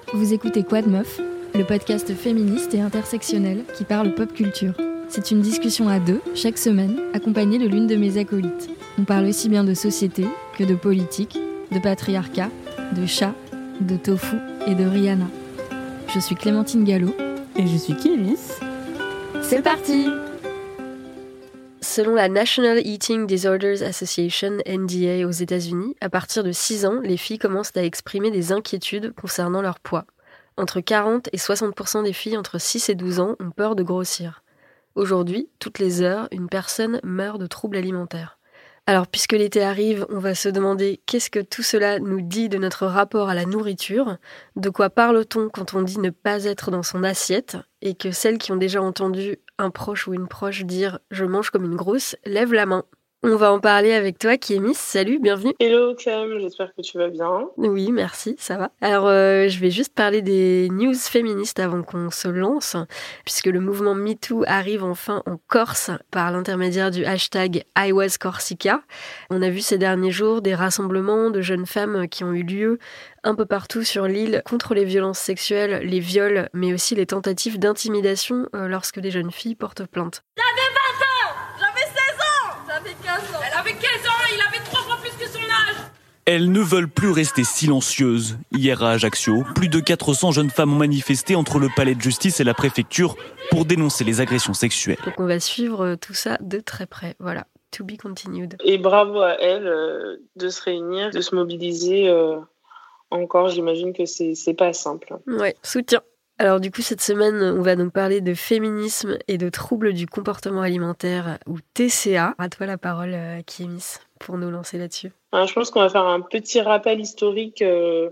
Vous écoutez Quoi de Meuf, le podcast féministe et intersectionnel qui parle pop culture. C'est une discussion à deux, chaque semaine, accompagnée de l'une de mes acolytes. On parle aussi bien de société que de politique, de patriarcat, de chat, de tofu et de Rihanna. Je suis Clémentine Gallo. Et je suis Kémis. C'est parti! Selon la National Eating Disorders Association, NDA, aux États-Unis, à partir de 6 ans, les filles commencent à exprimer des inquiétudes concernant leur poids. Entre 40 et 60% des filles entre 6 et 12 ans ont peur de grossir. Aujourd'hui, toutes les heures, une personne meurt de troubles alimentaires. Alors, puisque l'été arrive, on va se demander qu'est-ce que tout cela nous dit de notre rapport à la nourriture, de quoi parle-t-on quand on dit ne pas être dans son assiette, et que celles qui ont déjà entendu un proche ou une proche dire « je mange comme une grosse » lèvent la main. On va en parler avec toi, Kémis. Salut, bienvenue. Hello Clem, j'espère que tu vas bien. Oui, merci, ça va. Alors, je vais juste parler des news féministes avant qu'on se lance, puisque le mouvement MeToo arrive enfin en Corse par l'intermédiaire du hashtag #IWasCorsica. On a vu ces derniers jours des rassemblements de jeunes femmes qui ont eu lieu un peu partout sur l'île contre les violences sexuelles, les viols, mais aussi les tentatives d'intimidation lorsque des jeunes filles portent plainte. J'avais 20 ans, j'avais 16 ans, j'avais 15 ans. Elle avait 15 ans, il avait 3 fois plus que son âge. Elles ne veulent plus rester silencieuses. Hier à Ajaccio, plus de 400 jeunes femmes ont manifesté entre le palais de justice et la préfecture pour dénoncer les agressions sexuelles. Donc on va suivre tout ça de très près, voilà. To be continued. Et bravo à elles de se réunir, de se mobiliser. Encore, j'imagine que c'est pas simple. Ouais, soutien. Alors du coup, cette semaine, on va donc parler de féminisme et de troubles du comportement alimentaire, ou TCA. À toi la parole, Kémis, pour nous lancer là-dessus. Alors, je pense qu'on va faire un petit rappel historique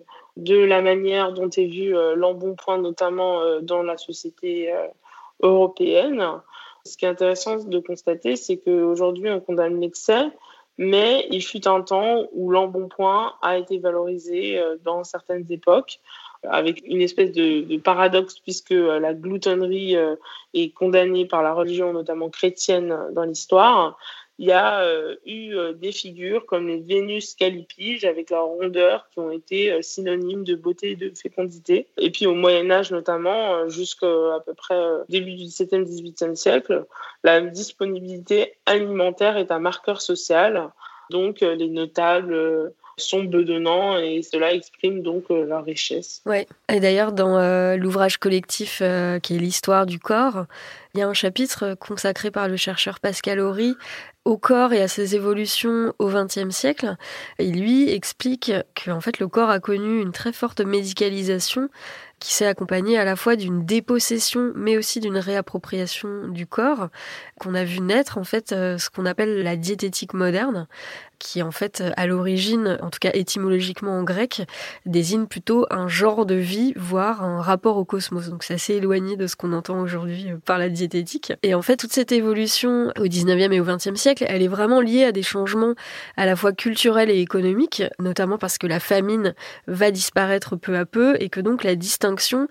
de la manière dont est vu l'embonpoint, notamment dans la société européenne. Ce qui est intéressant de constater, c'est qu'aujourd'hui, on condamne l'excès, mais il fut un temps où l'embonpoint a été valorisé dans certaines époques, avec une espèce de paradoxe, puisque la gloutonnerie est condamnée par la religion, notamment chrétienne, dans l'histoire. Il y a eu des figures comme les Vénus callipyges, avec leur rondeur, qui ont été synonymes de beauté et de fécondité. Et puis au Moyen-Âge notamment, jusqu'à à peu près début du XVIIe, XVIIIe siècle, la disponibilité alimentaire est un marqueur social. Donc les notables sont bedonnants et cela exprime donc leur richesse. Ouais. Et d'ailleurs, dans l'ouvrage collectif qui est l'histoire du corps, il y a un chapitre consacré par le chercheur Pascal Horry au corps et à ses évolutions au XXe siècle. Et lui explique qu'en fait, le corps a connu une très forte médicalisation qui s'est accompagnée à la fois d'une dépossession, mais aussi d'une réappropriation du corps, qu'on a vu naître en fait ce qu'on appelle la diététique moderne, qui en fait à l'origine, en tout cas étymologiquement en grec, désigne plutôt un genre de vie, voire un rapport au cosmos. Donc c'est assez éloigné de ce qu'on entend aujourd'hui par la diététique. Et en fait toute cette évolution au 19e et au 20e siècle, elle est vraiment liée à des changements à la fois culturels et économiques, notamment parce que la famine va disparaître peu à peu et que donc la distinction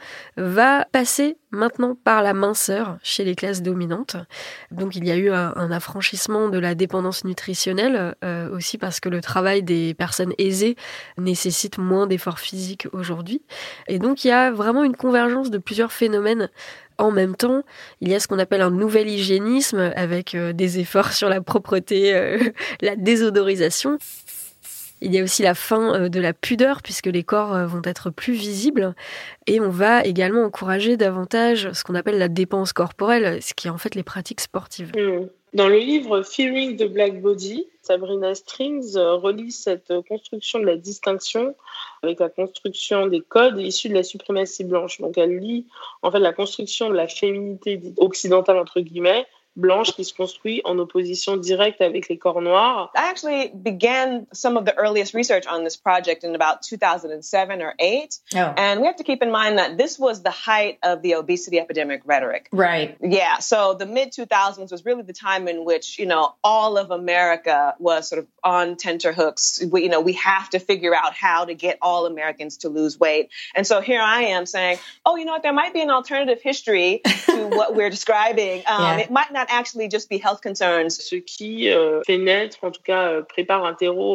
va passer maintenant par la minceur chez les classes dominantes. Donc il y a eu un affranchissement de la dépendance nutritionnelle, aussi parce que le travail des personnes aisées nécessite moins d'efforts physiques aujourd'hui. Et donc il y a vraiment une convergence de plusieurs phénomènes. En même temps, il y a ce qu'on appelle un nouvel hygiénisme avec des efforts sur la propreté, la désodorisation. Il y a aussi la fin de la pudeur puisque les corps vont être plus visibles et on va également encourager davantage ce qu'on appelle la dépense corporelle, ce qui est en fait les pratiques sportives. Dans le livre Fearing the Black Body, Sabrina Strings relie cette construction de la distinction avec la construction des codes issus de la suprématie blanche. Donc elle lie en fait la construction de la féminité occidentale entre guillemets blanche qui se construit en opposition directe avec les corps noirs. I actually began some of the earliest research on this project in about 2007 or 8. Oh. And we have to keep in mind that this was the height of the obesity epidemic rhetoric. Right. Yeah. So the mid-2000s was really the time in which, all of America was sort of on tenterhooks. We have to figure out how to get all Americans to lose weight. And so here I am saying, there might be an alternative history to what we're describing. It might not actually just be health concerns. Ce qui fait naître, en tout cas prépare un terreau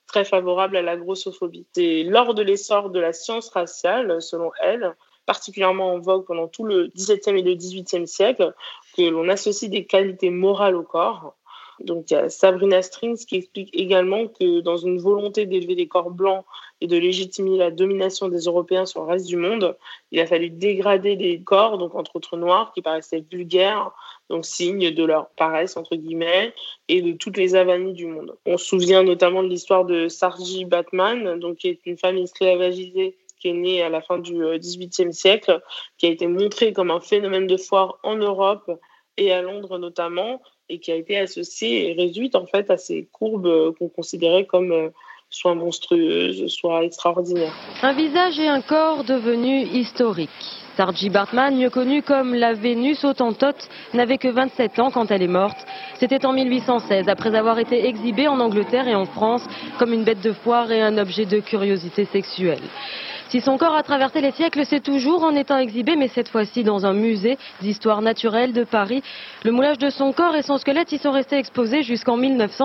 très favorable à la grossophobie. C'est lors de l'essor de la science raciale, selon elle, particulièrement en vogue pendant tout le XVIIe et le XVIIIe siècle, que l'on associe des qualités morales au corps. Donc, il y a Sabrina Strings qui explique également que dans une volonté d'élever les corps blancs et de légitimer la domination des Européens sur le reste du monde, il a fallu dégrader les corps, donc entre autres noirs, qui paraissaient vulgaires, donc signe de leur paresse, entre guillemets, et de toutes les avanies du monde. On se souvient notamment de l'histoire de Sarji Batman, donc, qui est une femme esclavagisée qui est née à la fin du XVIIIe siècle, qui a été montrée comme un phénomène de foire en Europe et à Londres notamment, et qui a été associée et réduite en fait à ces courbes qu'on considérait comme soit monstrueuses, soit extraordinaires. Un visage et un corps devenus historiques. Sarji Bartman, mieux connue comme la Vénus Hottentote, n'avait que 27 ans quand elle est morte. C'était en 1816, après avoir été exhibée en Angleterre et en France comme une bête de foire et un objet de curiosité sexuelle. Si son corps a traversé les siècles, c'est toujours en étant exhibé, mais cette fois-ci dans un musée d'histoire naturelle de Paris. Le moulage de son corps et son squelette y sont restés exposés jusqu'en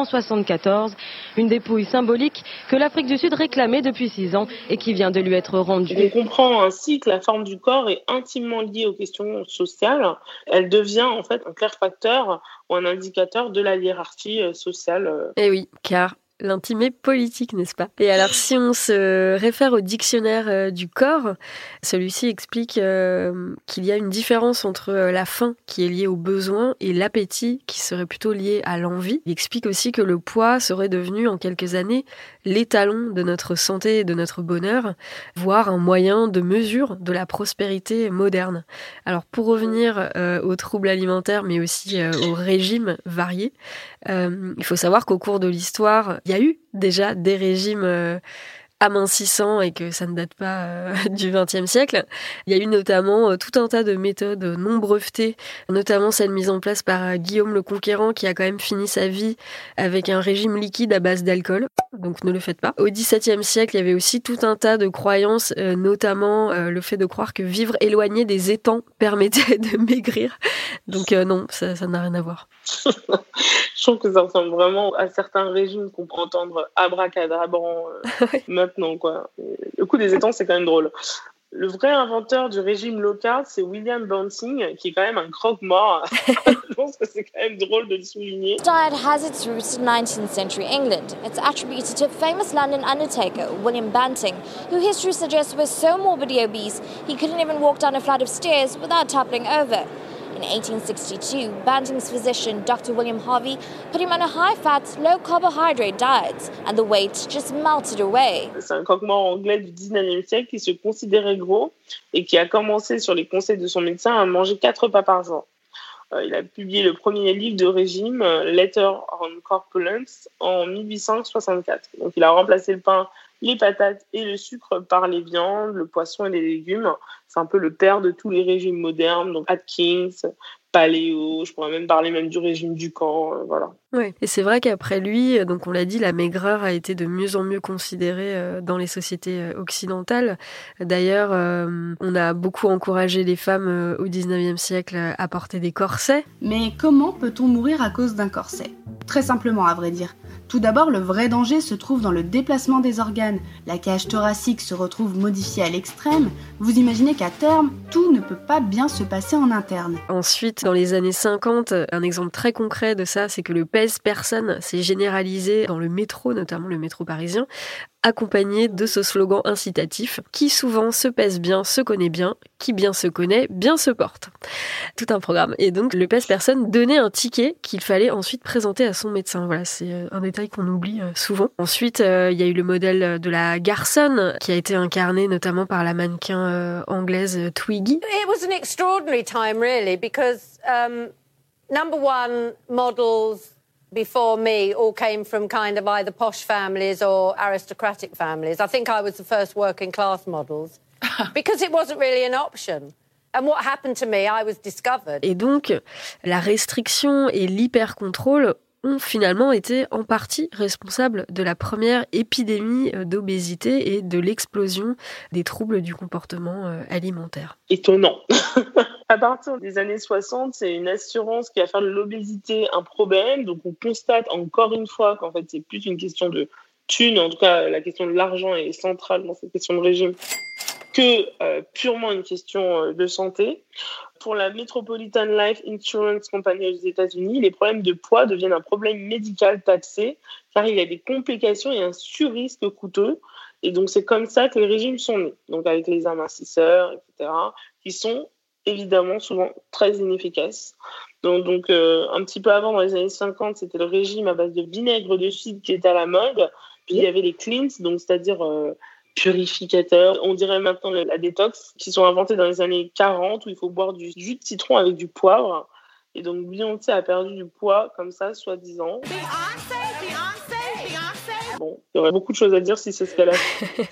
1974. Une dépouille symbolique que l'Afrique du Sud réclamait depuis 6 ans et qui vient de lui être rendue. On comprend ainsi que la forme du corps est intimement liée aux questions sociales. Elle devient en fait un clair facteur ou un indicateur de la hiérarchie sociale. Eh oui, car l'intime est politique, n'est-ce pas? Et alors, si on se réfère au dictionnaire du corps, celui-ci explique qu'il y a une différence entre la faim qui est liée au besoin et l'appétit qui serait plutôt lié à l'envie. Il explique aussi que le poids serait devenu en quelques années l'étalon de notre santé et de notre bonheur, voire un moyen de mesure de la prospérité moderne. Alors, pour revenir aux troubles alimentaires, mais aussi aux régimes variés, il faut savoir qu'au cours de l'histoire, il y a eu déjà des régimes amincissants et que ça ne date pas du XXe siècle. Il y a eu notamment tout un tas de méthodes non brevetées, notamment celle mise en place par Guillaume le Conquérant qui a quand même fini sa vie avec un régime liquide à base d'alcool. Donc ne le faites pas. Au XVIIe siècle, il y avait aussi tout un tas de croyances, notamment le fait de croire que vivre éloigné des étangs permettait de maigrir. Donc non, ça n'a rien à voir. Je trouve que ça ressemble vraiment à certains régimes qu'on peut entendre abracadabrant maintenant, quoi. Le coup des étangs, c'est quand même drôle. Le vrai inventeur du régime low carb, c'est William Banting, qui est quand même un croque-mort. Je pense que c'est quand même drôle de le souligner. Diet has its roots in 19th century England. It's attributed to famous London undertaker William Banting, who history suggests was so morbidly obese he couldn't even walk down a flight of stairs without toppling over. In 1862, Banting's physician, Dr. William Harvey, put him on a high-fat, low-carbohydrate diet, and the weight just melted away. C'est un croque-mort anglais du 19e siècle qui se considérait gros et qui a commencé, sur les conseils de son médecin, à manger 4 repas par jour. Il a publié le premier livre de régime, Letter on Corpulence, en 1864. Donc, il a remplacé le pain, les patates et le sucre par les viandes, le poisson et les légumes. C'est un peu le père de tous les régimes modernes, donc Atkins, paléo, je pourrais même parler du régime Ducan, voilà. Ouais. Et c'est vrai qu'après lui, donc on l'a dit, la maigreur a été de mieux en mieux considérée dans les sociétés occidentales. D'ailleurs, on a beaucoup encouragé les femmes au 19e siècle à porter des corsets. Mais comment peut-on mourir à cause d'un corset ? Très simplement, à vrai dire. Tout d'abord, le vrai danger se trouve dans le déplacement des organes. La cage thoracique se retrouve modifiée à l'extrême. Vous imaginez qu'à terme, tout ne peut pas bien se passer en interne. Ensuite, dans les années 50, un exemple très concret de ça, c'est que le pèse-personne s'est généralisé dans le métro, notamment le métro parisien, accompagné de ce slogan incitatif « Qui souvent se pèse bien, se connaît bien, qui bien se connaît, bien se porte ». Tout un programme. Et donc, le pèse-personne donnait un ticket qu'il fallait ensuite présenter à son médecin. Voilà, c'est un détail qu'on oublie souvent. Ensuite, il y a eu le modèle de la garçonne qui a été incarné notamment par la mannequin anglaise Twiggy. It was an extraordinary time, really, because number one, models before me all came from kind of either posh families or aristocratic families. I think I was the first working class models because it wasn't really an option. And what happened to me, I was discovered. Et donc, la restriction et l'hyper-contrôle ont finalement été en partie responsables de la première épidémie d'obésité et de l'explosion des troubles du comportement alimentaire. Étonnant. À partir des années 60, c'est une assurance qui va faire de l'obésité un problème. Donc, on constate encore une fois qu'en fait, c'est plus une question de thunes, en tout cas la question de l'argent est centrale dans cette question de régime, que purement une question de santé. Pour la Metropolitan Life Insurance Company aux États-Unis, les problèmes de poids deviennent un problème médical taxé car il y a des complications et un surrisque coûteux. Et donc, c'est comme ça que les régimes sont nés, donc avec les amincisseurs, etc., qui sont évidemment souvent très inefficaces. Donc un petit peu avant, dans les années 50, c'était le régime à base de vinaigre de cidre qui était à la mode. Puis il y avait les cleans, donc c'est-à-dire purificateurs, on dirait maintenant la détox, qui sont inventés dans les années 40, où il faut boire du jus de citron avec du poivre. Et donc Beyoncé a perdu du poids comme ça, soi-disant. Bon, il y aurait beaucoup de choses à dire si c'est ce qu'elle a fait.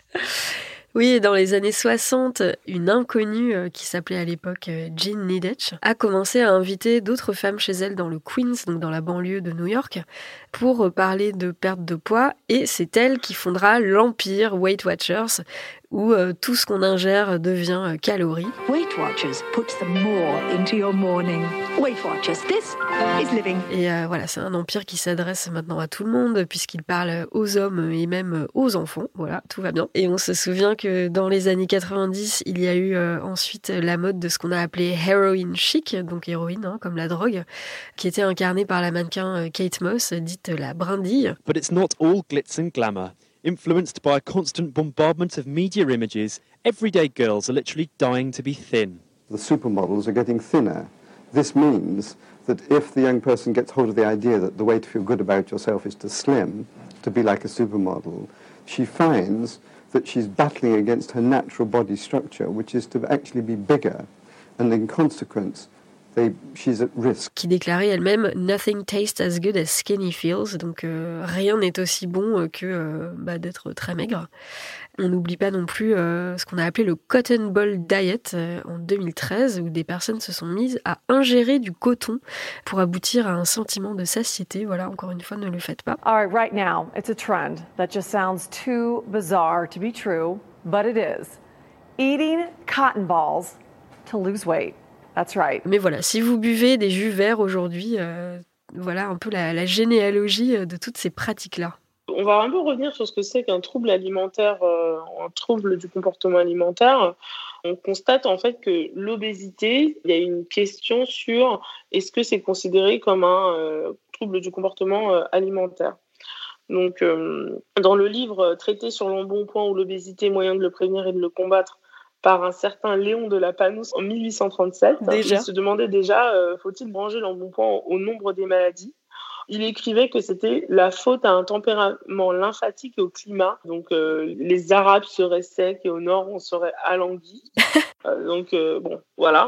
Oui, dans les années 60, une inconnue qui s'appelait à l'époque Jean Nidetch a commencé à inviter d'autres femmes chez elle dans le Queens, donc dans la banlieue de New York, pour parler de perte de poids. Et c'est elle qui fondera l'empire Weight Watchers, où tout ce qu'on ingère devient calories. Weight Watchers puts the more into your morning. Weight Watchers, this is living. Et voilà, c'est un empire qui s'adresse maintenant à tout le monde, puisqu'il parle aux hommes et même aux enfants. Voilà, tout va bien. Et on se souvient que dans les années 90, il y a eu ensuite la mode de ce qu'on a appelé heroin chic, donc héroïne, hein, comme la drogue, qui était incarnée par la mannequin Kate Moss, dite la brindille. But it's not all glitz and glamour. Influenced by a constant bombardment of media images, everyday girls are literally dying to be thin. The supermodels are getting thinner. This means that if the young person gets hold of the idea that the way to feel good about yourself is to slim, to be like a supermodel, she finds that she's battling against her natural body structure, which is to actually be bigger, and in consequence, she's at risk. Qui déclarait elle-même « Nothing tastes as good as skinny feels », donc rien n'est aussi bon que d'être très maigre. On n'oublie pas non plus ce qu'on a appelé le Cotton Ball Diet en 2013, où des personnes se sont mises à ingérer du coton pour aboutir à un sentiment de satiété. Voilà, encore une fois, ne le faites pas. All right now, it's a trend that just sounds too bizarre to be true, but it is. Eating cotton balls to lose weight. That's right. Mais voilà, si vous buvez des jus verts aujourd'hui, voilà un peu la généalogie de toutes ces pratiques-là. On va un peu revenir sur ce que c'est qu'un trouble alimentaire, un trouble du comportement alimentaire. On constate en fait que l'obésité, il y a une question sur est-ce que c'est considéré comme un trouble du comportement alimentaire. Donc, dans le livre Traité sur l'embonpoint ou l'obésité, moyen de le prévenir et de le combattre, par un certain Léon de la Panouse en 1837. Déjà. Il se demandait déjà, faut-il ranger l'embonpoint au nombre des maladies ? Il écrivait que c'était la faute à un tempérament lymphatique et au climat. Donc, les Arabes seraient secs et au nord, on serait alanguis. Donc, bon, voilà.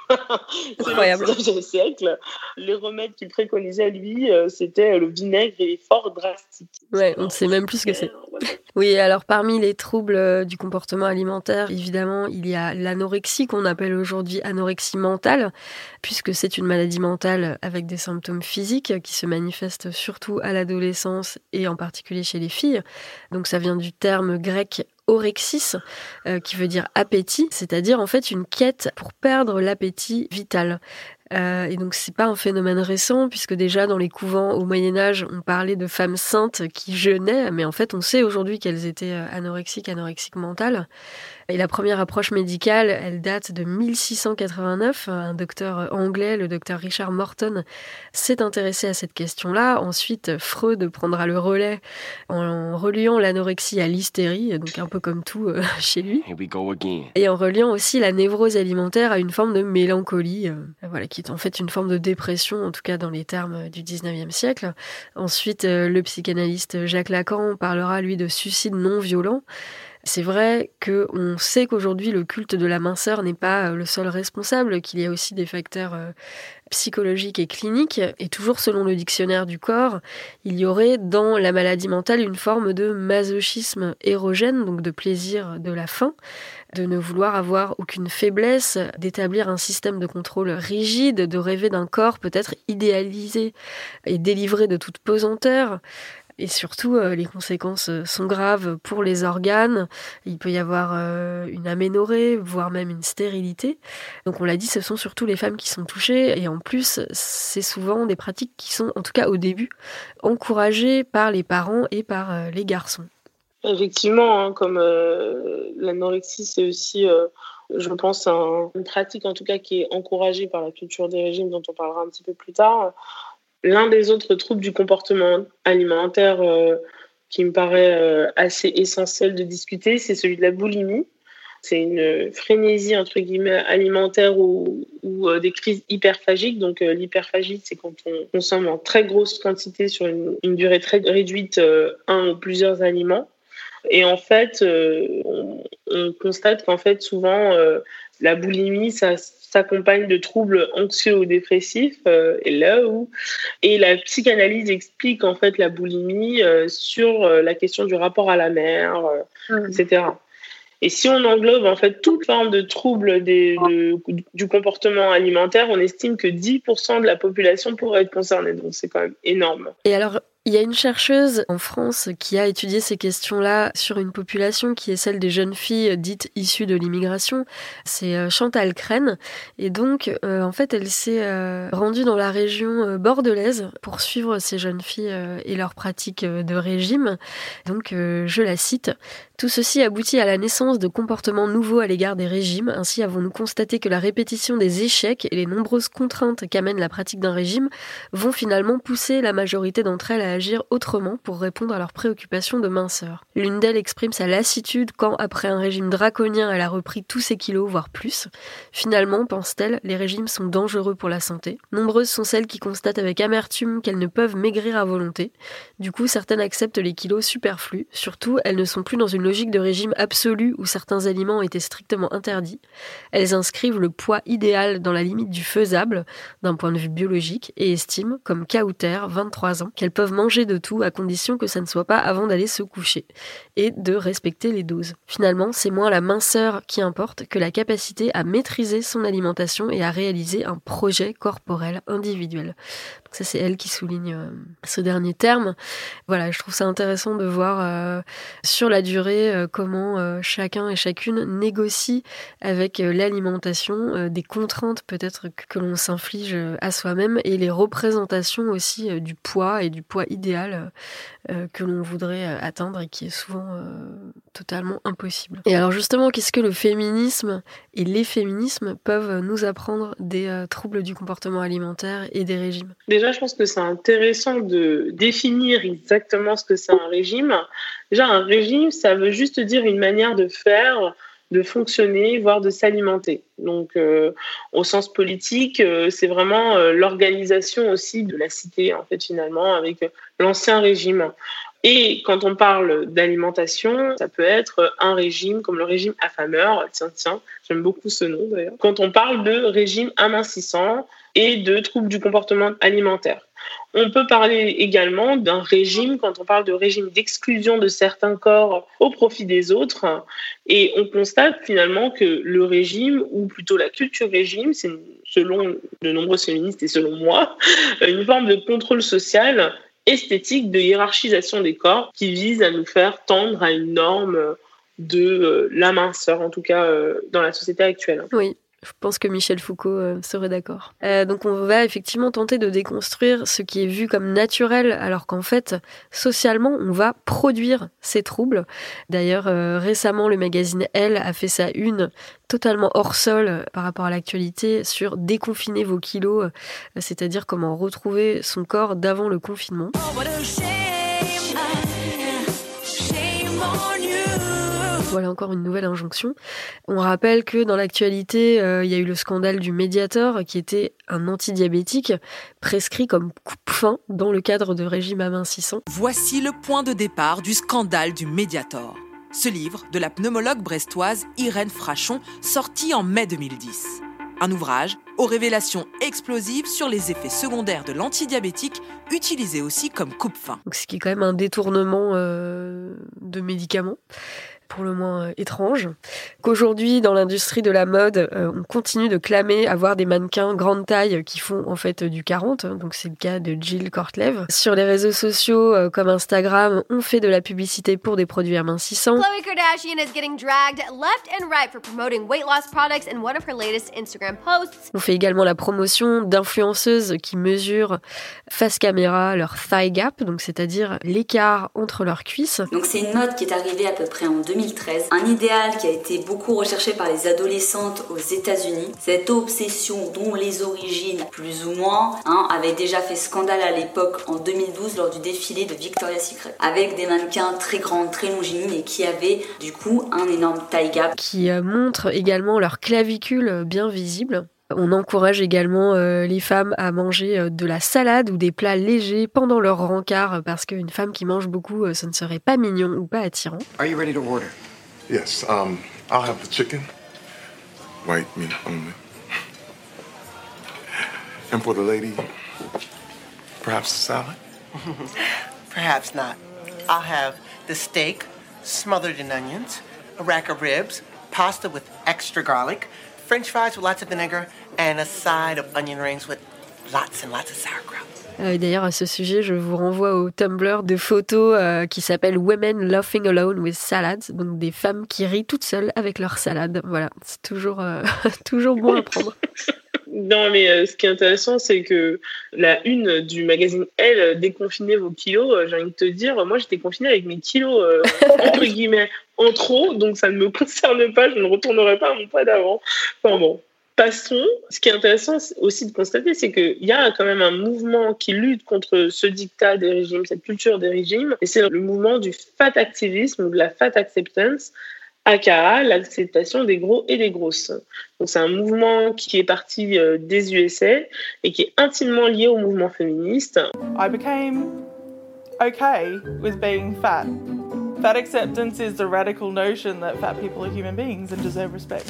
C'est incroyable. le 19e siècle. Les remèdes qu'il préconisait, lui, c'était le vinaigre et l'effort drastique. Ouais, on ne sait même plus ce que c'est. Oui, alors parmi les troubles du comportement alimentaire, évidemment, il y a l'anorexie qu'on appelle aujourd'hui anorexie mentale, puisque c'est une maladie mentale avec des symptômes physiques qui se manifestent surtout à l'adolescence et en particulier chez les filles. Donc ça vient du terme grec orexis, qui veut dire appétit, c'est-à-dire en fait une quête pour perdre l'appétit vital. Et donc c'est pas un phénomène récent, puisque déjà dans les couvents au Moyen-Âge, on parlait de femmes saintes qui jeûnaient, mais en fait on sait aujourd'hui qu'elles étaient anorexiques mentales. Et la première approche médicale, elle date de 1689. Un docteur anglais, le docteur Richard Morton, s'est intéressé à cette question-là. Ensuite, Freud prendra le relais en reliant l'anorexie à l'hystérie, donc un peu comme tout chez lui. Here we go again. Et en reliant aussi la névrose alimentaire à une forme de mélancolie, voilà, qui est en fait une forme de dépression, en tout cas dans les termes du 19e siècle. Ensuite, le psychanalyste Jacques Lacan parlera, lui, de suicide non violent. C'est vrai qu'on sait qu'aujourd'hui, le culte de la minceur n'est pas le seul responsable, qu'il y a aussi des facteurs psychologiques et cliniques. Et toujours selon le dictionnaire du corps, il y aurait dans la maladie mentale une forme de masochisme érogène, donc de plaisir de la faim, de ne vouloir avoir aucune faiblesse, d'établir un système de contrôle rigide, de rêver d'un corps peut-être idéalisé et délivré de toute pesanteur. Et surtout, les conséquences sont graves pour les organes. Il peut y avoir une aménorrhée, voire même une stérilité. Donc on l'a dit, ce sont surtout les femmes qui sont touchées. Et en plus, c'est souvent des pratiques qui sont, en tout cas au début, encouragées par les parents et par les garçons. Effectivement, comme l'anorexie, c'est aussi, je pense, une pratique en tout cas qui est encouragée par la culture des régimes, dont on parlera un petit peu plus tard. L'un des autres troubles du comportement alimentaire qui me paraît assez essentiel de discuter, c'est celui de la boulimie. C'est une frénésie, entre guillemets, alimentaire ou des crises hyperphagiques. Donc l'hyperphagie, c'est quand on consomme en très grosse quantité sur une durée très réduite un ou plusieurs aliments. Et en fait, on constate qu'en fait, souvent, la boulimie, ça s'accompagne de troubles anxieux ou dépressifs. Et la psychanalyse explique en fait la boulimie sur la question du rapport à la mer, etc. Et si on englobe en fait toute forme de troubles du comportement alimentaire, on estime que 10% de la population pourrait être concernée. Donc c'est quand même énorme. Et alors, il y a une chercheuse en France qui a étudié ces questions-là sur une population qui est celle des jeunes filles dites issues de l'immigration. C'est Chantal Crène. Et donc, en fait, elle s'est rendue dans la région bordelaise pour suivre ces jeunes filles et leurs pratiques de régime. Donc, je la cite. « Tout ceci aboutit à la naissance de comportements nouveaux à l'égard des régimes. Ainsi avons-nous constaté que la répétition des échecs et les nombreuses contraintes qu'amène la pratique d'un régime vont finalement pousser la majorité d'entre elles à agir autrement pour répondre à leurs préoccupations de minceur. L'une d'elles exprime sa lassitude quand, après un régime draconien, elle a repris tous ses kilos, voire plus. Finalement, pense-t-elle, les régimes sont dangereux pour la santé. Nombreuses sont celles qui constatent avec amertume qu'elles ne peuvent maigrir à volonté. Du coup, certaines acceptent les kilos superflus. Surtout, elles ne sont plus dans une logique de régime absolu où certains aliments ont été strictement interdits. Elles inscrivent le poids idéal dans la limite du faisable, d'un point de vue biologique, et estiment, comme Kauter, 23 ans, qu'elles peuvent manger de tout à condition que ça ne soit pas avant d'aller se coucher, et de respecter les doses. Finalement, c'est moins la minceur qui importe que la capacité à maîtriser son alimentation et à réaliser un projet corporel individuel. Donc ça, c'est elle qui souligne ce dernier terme. Voilà, je trouve ça intéressant de voir sur la durée comment chacun et chacune négocie avec l'alimentation, des contraintes peut-être que l'on s'inflige à soi-même et les représentations aussi du poids et du poids idéal que l'on voudrait atteindre et qui est souvent totalement impossible. Et alors justement, qu'est-ce que le féminisme et les féminismes peuvent nous apprendre des troubles du comportement alimentaire et des régimes ? Déjà, je pense que c'est intéressant de définir exactement ce que c'est un régime. Déjà, un régime, ça veut juste dire une manière de faire, de fonctionner, voire de s'alimenter. Donc, au sens politique, c'est vraiment l'organisation aussi de la cité, en fait, finalement, avec l'ancien régime. Et quand on parle d'alimentation, ça peut être un régime comme le régime affameur. Tiens, j'aime beaucoup ce nom d'ailleurs. Quand on parle de régime amincissant et de troubles du comportement alimentaire. On peut parler également d'un régime quand on parle de régime d'exclusion de certains corps au profit des autres. Et on constate finalement que le régime, ou plutôt la culture régime, c'est selon de nombreux féministes et selon moi, une forme de contrôle social esthétique de hiérarchisation des corps qui vise à nous faire tendre à une norme de la minceur, en tout cas dans la société actuelle. Oui. Je pense que Michel Foucault serait d'accord. Donc on va effectivement tenter de déconstruire ce qui est vu comme naturel, alors qu'en fait, socialement, on va produire ces troubles. D'ailleurs, récemment, le magazine Elle a fait sa une totalement hors sol par rapport à l'actualité sur déconfiner vos kilos, c'est-à-dire comment retrouver son corps d'avant le confinement. Voilà encore une nouvelle injonction. On rappelle que dans l'actualité, il y a eu le scandale du Mediator, qui était un antidiabétique prescrit comme coupe-faim dans le cadre de régimes amincissants. Voici le point de départ du scandale du Mediator. Ce livre de la pneumologue brestoise Irène Frachon, sorti en mai 2010. Un ouvrage aux révélations explosives sur les effets secondaires de l'antidiabétique, utilisé aussi comme coupe-faim. Donc, ce qui est quand même un détournement de médicaments, pour le moins étrange. qu'aujourd'hui, dans l'industrie de la mode, on continue de clamer avoir des mannequins grande taille qui font en fait du 40. Donc c'est le cas de Jill Kortlev. Sur les réseaux sociaux comme Instagram, on fait de la publicité pour des produits amincissants. Khloe Kardashian is getting dragged left and right for promoting weight loss products in one of her latest Instagram posts. On fait également la promotion d'influenceuses qui mesurent face caméra leur thigh gap, donc c'est-à-dire l'écart entre leurs cuisses. Donc c'est une mode qui est arrivée à peu près en 2013, un idéal qui a été beaucoup recherché par les adolescentes aux États-Unis. Cette obsession dont les origines, plus ou moins, avait déjà fait scandale à l'époque en 2012 lors du défilé de Victoria's Secret, avec des mannequins très grandes, très longilines et qui avaient du coup un énorme thigh gap. Qui montrent également leurs clavicules bien visibles. On encourage également les femmes à manger de la salade ou des plats légers pendant leur rencard parce qu'une femme qui mange beaucoup, ce ne serait pas mignon ou pas attirant. Are you ready to order? Yes, I'll have the chicken, white meat only. And for the lady, perhaps a salad? Perhaps not. I'll have the steak smothered in onions, a rack of ribs, pasta with extra garlic, French fries with lots of vinegar, and a side of onion rings with lots and lots of sauerkraut. D'ailleurs, à ce sujet, je vous renvoie au Tumblr de photos qui s'appelle Women Laughing Alone with Salads, donc des femmes qui rient toutes seules avec leur salade. Voilà, c'est toujours, toujours bon à prendre. Non, mais ce qui est intéressant, c'est que la une du magazine Elle, déconfinez vos kilos, j'ai envie de te dire, moi j'étais confinée avec mes kilos, entre guillemets, en trop, donc ça ne me concerne pas, je ne retournerai pas à mon poids d'avant. Enfin bon, passons. Ce qui est intéressant aussi de constater, c'est qu'il y a quand même un mouvement qui lutte contre ce diktat des régimes, cette culture des régimes, et c'est le mouvement du fat activisme ou de la fat acceptance, aka l'acceptation des gros et des grosses. Donc c'est un mouvement qui est parti des USA et qui est intimement lié au mouvement féministe. I became okay with being fat. Fat acceptance is the radical notion that fat people are human beings and deserve respect.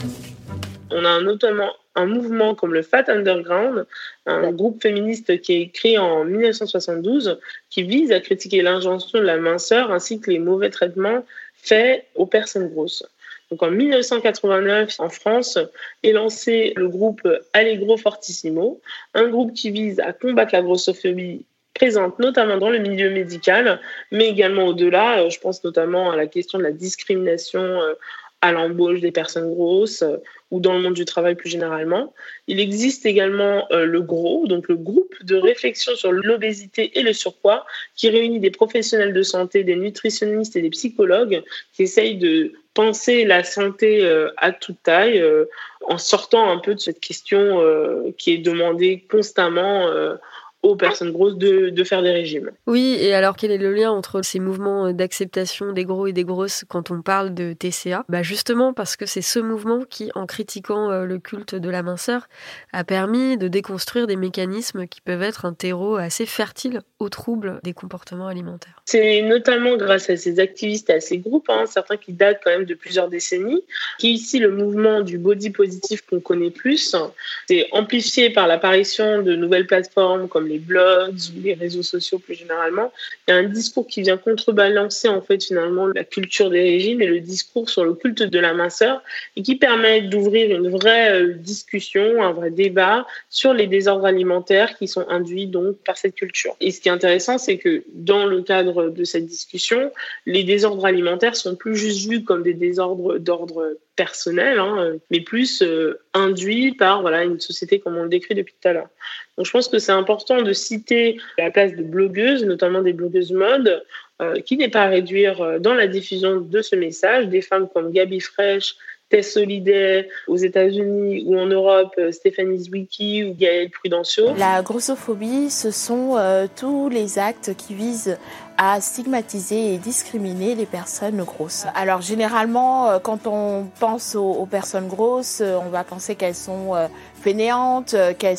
On a notamment un mouvement comme le Fat Underground, un groupe féministe qui est créé en 1972, qui vise à critiquer l'injonction de la minceur ainsi que les mauvais traitements faits aux personnes grosses. Donc en 1989, en France, est lancé le groupe Allegro Fortissimo, un groupe qui vise à combattre la grossophobie présente notamment dans le milieu médical, mais également au-delà. Je pense notamment à la question de la discrimination à l'embauche des personnes grosses ou dans le monde du travail plus généralement. Il existe également le GROS, donc le groupe de réflexion sur l'obésité et le surpoids, qui réunit des professionnels de santé, des nutritionnistes et des psychologues qui essayent de penser la santé à toute taille en sortant un peu de cette question qui est demandée constamment aux personnes grosses de faire des régimes. Oui, et alors quel est le lien entre ces mouvements d'acceptation des gros et des grosses quand on parle de TCA ? Justement parce que c'est ce mouvement qui, en critiquant le culte de la minceur, a permis de déconstruire des mécanismes qui peuvent être un terreau assez fertile aux troubles des comportements alimentaires. C'est notamment grâce à ces activistes et à ces groupes, certains qui datent quand même de plusieurs décennies, qui est ici le mouvement du body positif qu'on connaît plus. C'est amplifié par l'apparition de nouvelles plateformes comme les blogs ou les réseaux sociaux plus généralement. Il y a un discours qui vient contrebalancer en fait finalement la culture des régimes et le discours sur le culte de la minceur et qui permet d'ouvrir une vraie discussion, un vrai débat sur les désordres alimentaires qui sont induits donc par cette culture. Et ce qui est intéressant, c'est que dans le cadre de cette discussion, les désordres alimentaires sont plus juste vus comme des désordres d'ordre personnel, mais plus induits par une société comme on le décrit depuis tout à l'heure. Donc je pense que c'est important de citer la place de blogueuses, notamment des blogueuses mode, qui n'est pas à réduire dans la diffusion de ce message. Des femmes comme Gabi Fresh, Tess Holliday aux États-Unis ou en Europe, Stéphanie Zwicky ou Gaëlle Prudencio. La grossophobie, ce sont tous les actes qui visent à stigmatiser et discriminer les personnes grosses. Alors généralement, quand on pense aux personnes grosses, on va penser qu'elles sont fainéantes, qu'elles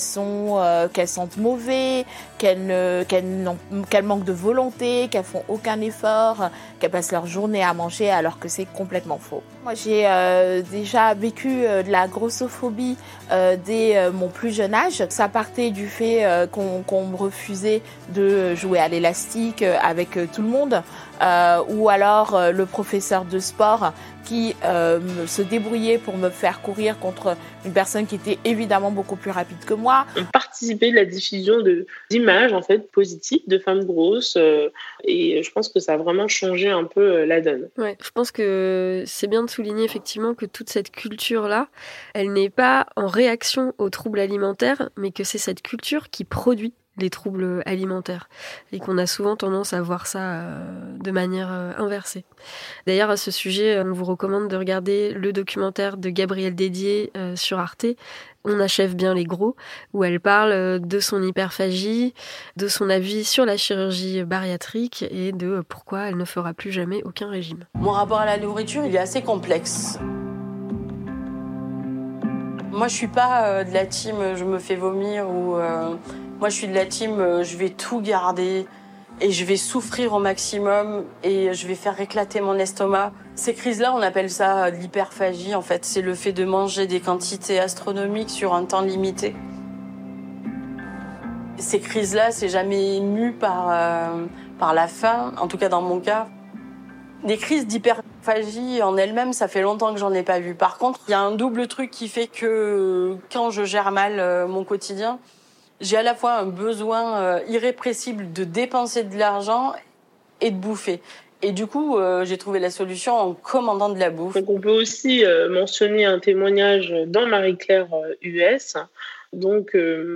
sentent mauvais, qu'elles manquent de volonté, qu'elles font aucun effort, qu'elles passent leur journée à manger, alors que c'est complètement faux. Moi, j'ai déjà vécu de la grossophobie dès mon plus jeune âge. Ça partait du fait qu'on me refusait de jouer à l'élastique avec tout le monde, ou alors le professeur de sport qui se débrouillait pour me faire courir contre une personne qui était évidemment beaucoup plus rapide que moi. Participer de la diffusion d'images en fait positives de femmes grosses, et je pense que ça a vraiment changé un peu la donne. Ouais, je pense que c'est bien de souligner effectivement que toute cette culture-là, elle n'est pas en réaction aux troubles alimentaires, mais que c'est cette culture qui produit les troubles alimentaires et qu'on a souvent tendance à voir ça de manière inversée. D'ailleurs, à ce sujet, on vous recommande de regarder le documentaire de Gabrielle Dédier sur Arte, On achève bien les gros, où elle parle de son hyperphagie, de son avis sur la chirurgie bariatrique et de pourquoi elle ne fera plus jamais aucun régime. Mon rapport à la nourriture, il est assez complexe. Moi, je suis pas de la team je me fais vomir ou moi, je suis de la team je vais tout garder et je vais souffrir au maximum et je vais faire éclater mon estomac. Ces crises-là, on appelle ça de l'hyperphagie. En fait, c'est le fait de manger des quantités astronomiques sur un temps limité. Ces crises-là, c'est jamais mu par la faim, en tout cas dans mon cas. Les crises d'hyperphagie en elles-mêmes, ça fait longtemps que j'en ai pas vu. Par contre, il y a un double truc qui fait que quand je gère mal mon quotidien, j'ai à la fois un besoin irrépressible de dépenser de l'argent et de bouffer. Et du coup, j'ai trouvé la solution en commandant de la bouffe. Donc on peut aussi mentionner un témoignage dans Marie-Claire US. Donc,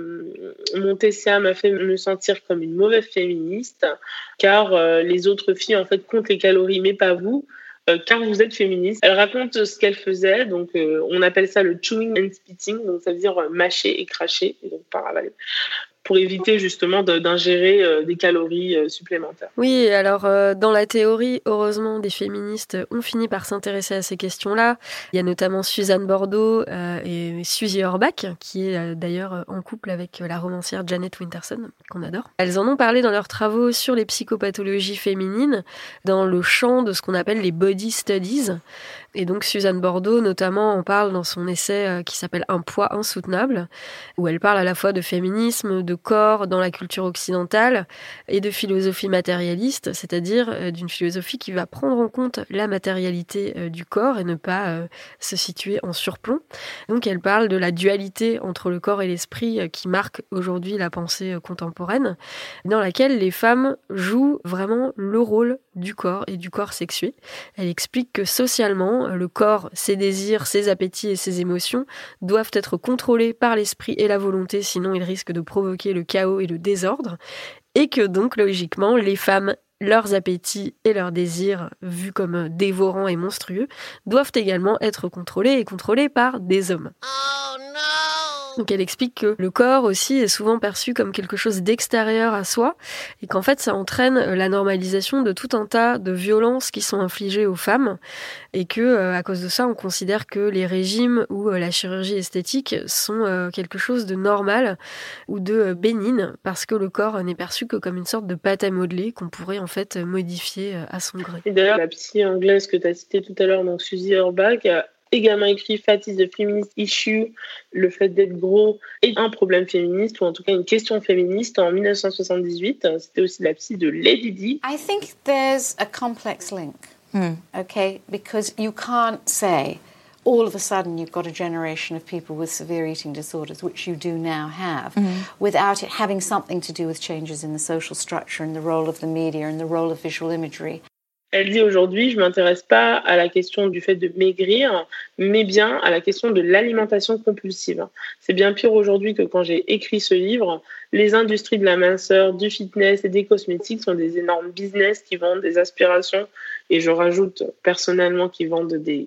mon TCA m'a fait me sentir comme une mauvaise féministe, car les autres filles, en fait, comptent les calories, mais pas vous, car vous êtes féministe. Elle raconte ce qu'elle faisait, donc on appelle ça le chewing and spitting, donc ça veut dire mâcher et cracher, et donc par avaler, pour éviter justement d'ingérer des calories supplémentaires. Oui, alors dans la théorie, heureusement, des féministes ont fini par s'intéresser à ces questions-là. Il y a notamment Suzanne Bordeaux et Suzy Orbach, qui est d'ailleurs en couple avec la romancière Janet Winterson, qu'on adore. Elles en ont parlé dans leurs travaux sur les psychopathologies féminines, dans le champ de ce qu'on appelle les body studies. Et donc Suzanne Bordeaux, notamment, en parle dans son essai qui s'appelle « Un poids insoutenable », où elle parle à la fois de féminisme, de corps dans la culture occidentale et de philosophie matérialiste, c'est-à-dire d'une philosophie qui va prendre en compte la matérialité du corps et ne pas se situer en surplomb. Donc elle parle de la dualité entre le corps et l'esprit qui marque aujourd'hui la pensée contemporaine, dans laquelle les femmes jouent vraiment le rôle du corps et du corps sexué. Elle explique que socialement, le corps, ses désirs, ses appétits et ses émotions doivent être contrôlés par l'esprit et la volonté, sinon ils risquent de provoquer le chaos et le désordre, et que donc, logiquement, les femmes, leurs appétits et leurs désirs, vus comme dévorants et monstrueux, doivent également être contrôlés par des hommes. Oh non! Donc elle explique que le corps aussi est souvent perçu comme quelque chose d'extérieur à soi et qu'en fait ça entraîne la normalisation de tout un tas de violences qui sont infligées aux femmes et que à cause de ça on considère que les régimes ou la chirurgie esthétique sont quelque chose de normal ou de bénigne parce que le corps n'est perçu que comme une sorte de pâte à modeler qu'on pourrait en fait modifier à son gré. Et d'ailleurs la psy anglaise que tu as citée tout à l'heure, donc Suzy Orbach, également écrit Fat is a feminist issue, le fait d'être gros est un problème féministe, ou en tout cas une question féministe en 1978. C'était aussi la psy de Lady Di. I think there's a complex link, okay, because you can't say all of a sudden you've got a generation of people with severe eating disorders, which you do now have, without it having something to do with changes in the social structure and the role of the media and the role of visual imagery. Elle dit aujourd'hui, je ne m'intéresse pas à la question du fait de maigrir, mais bien à la question de l'alimentation compulsive. C'est bien pire aujourd'hui que quand j'ai écrit ce livre. Les industries de la minceur, du fitness et des cosmétiques sont des énormes business qui vendent des aspirations et je rajoute personnellement qui vendent des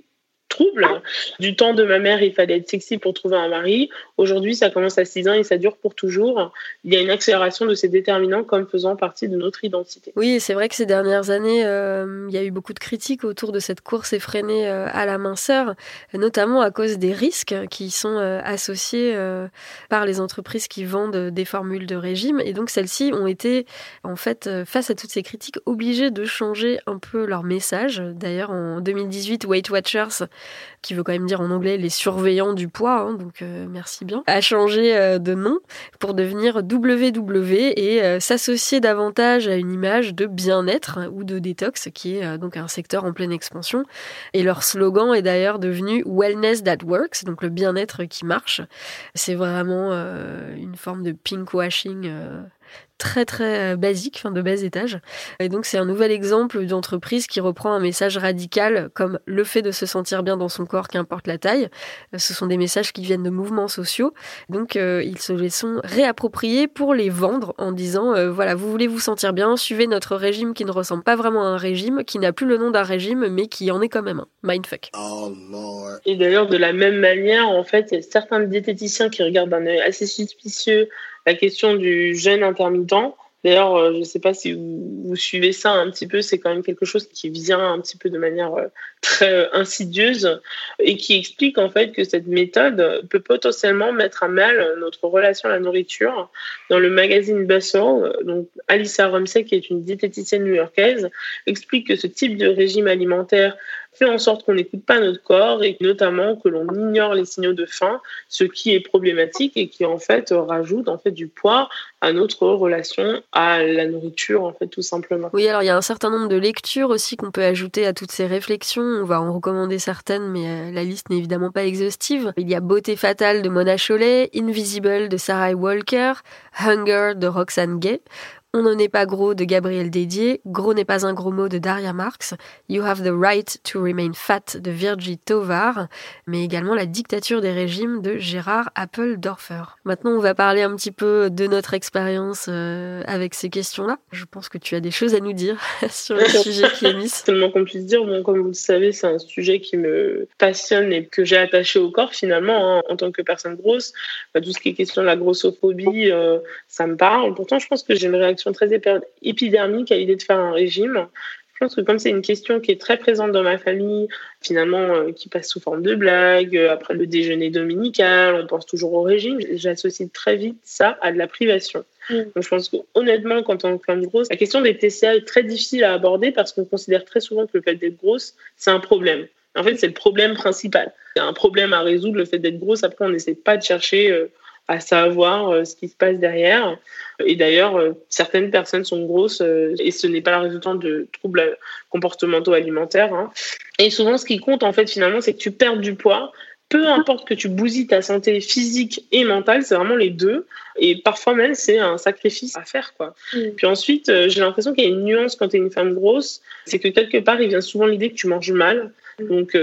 trouble. Du temps de ma mère, il fallait être sexy pour trouver un mari. Aujourd'hui, ça commence à 6 ans et ça dure pour toujours. Il y a une accélération de ces déterminants comme faisant partie de notre identité. Oui, c'est vrai que ces dernières années, il y a eu beaucoup de critiques autour de cette course effrénée à la minceur, notamment à cause des risques qui sont associés par les entreprises qui vendent des formules de régime. Et donc, celles-ci ont été, en fait, face à toutes ces critiques, obligées de changer un peu leur message. D'ailleurs, en 2018, Weight Watchers, qui veut quand même dire en anglais les surveillants du poids, hein, donc merci bien, a changé de nom pour devenir WW et s'associer davantage à une image de bien-être ou de détox, qui est donc un secteur en pleine expansion. Et leur slogan est d'ailleurs devenu Wellness That Works, donc le bien-être qui marche. C'est vraiment une forme de pinkwashing très très basique, de bas étage. Et donc c'est un nouvel exemple d'entreprise qui reprend un message radical comme le fait de se sentir bien dans son corps, qu'importe la taille. Ce sont des messages qui viennent de mouvements sociaux. Donc ils se les sont réappropriés pour les vendre en disant voilà, vous voulez vous sentir bien, suivez notre régime qui ne ressemble pas vraiment à un régime, qui n'a plus le nom d'un régime, mais qui en est quand même un. Mindfuck. Oh Lord. Et d'ailleurs, de la même manière, en fait, il y a certains diététiciens qui regardent d'un œil assez suspicieux la question du jeûne intermittent. D'ailleurs, je ne sais pas si vous suivez ça un petit peu, c'est quand même quelque chose qui vient un petit peu de manière très insidieuse et qui explique en fait que cette méthode peut potentiellement mettre à mal notre relation à la nourriture. Dans le magazine Bustle, donc Alyssa Rumsey, qui est une diététicienne new-yorkaise, explique que ce type de régime alimentaire fait en sorte qu'on n'écoute pas notre corps et notamment que l'on ignore les signaux de faim, ce qui est problématique et qui en fait rajoute en fait du poids à notre relation à la nourriture en fait tout simplement. Oui, alors il y a un certain nombre de lectures aussi qu'on peut ajouter à toutes ces réflexions. On va en recommander certaines, mais la liste n'est évidemment pas exhaustive. Il y a Beauté fatale de Mona Chollet, Invisible de Sarah Walker, Hunger de Roxane Gay, On n'en est pas gros de Gabriel Dédier, Gros n'est pas un gros mot de Daria Marx, You have the right to remain fat de Virgie Tovar, mais également La dictature des régimes de Gérard Appeldorfer. Maintenant, on va parler un petit peu de notre expérience avec ces questions-là. Je pense que tu as des choses à nous dire sur le sujet qui est mis. Tellement qu'on puisse dire, bon, comme vous le savez, c'est un sujet qui me passionne et que j'ai attaché au corps finalement, hein, en tant que personne grosse. Tout ce qui est question de la grossophobie, ça me parle. Pourtant, je pense que j'ai une réaction très épidermique à l'idée de faire un régime. Je pense que comme c'est une question qui est très présente dans ma famille, finalement, qui passe sous forme de blague, après le déjeuner dominical, on pense toujours au régime, j'associe très vite ça à de la privation. Donc je pense que honnêtement, quand on est femme grosse, la question des TCA est très difficile à aborder parce qu'on considère très souvent que le fait d'être grosse, c'est un problème. En fait, c'est le problème principal. C'est un problème à résoudre, le fait d'être grosse. Après, on n'essaie pas de chercher à savoir ce qui se passe derrière. Et d'ailleurs, certaines personnes sont grosses et ce n'est pas la résultante de troubles comportementaux alimentaires. Hein. Et souvent, ce qui compte, en fait, finalement, c'est que tu perdes du poids. Peu importe que tu bousilles ta santé physique et mentale, c'est vraiment les deux. Et parfois même, c'est un sacrifice à faire, quoi. Puis ensuite, j'ai l'impression qu'il y a une nuance quand tu es une femme grosse. C'est que quelque part, il vient souvent l'idée que tu manges mal. Donc,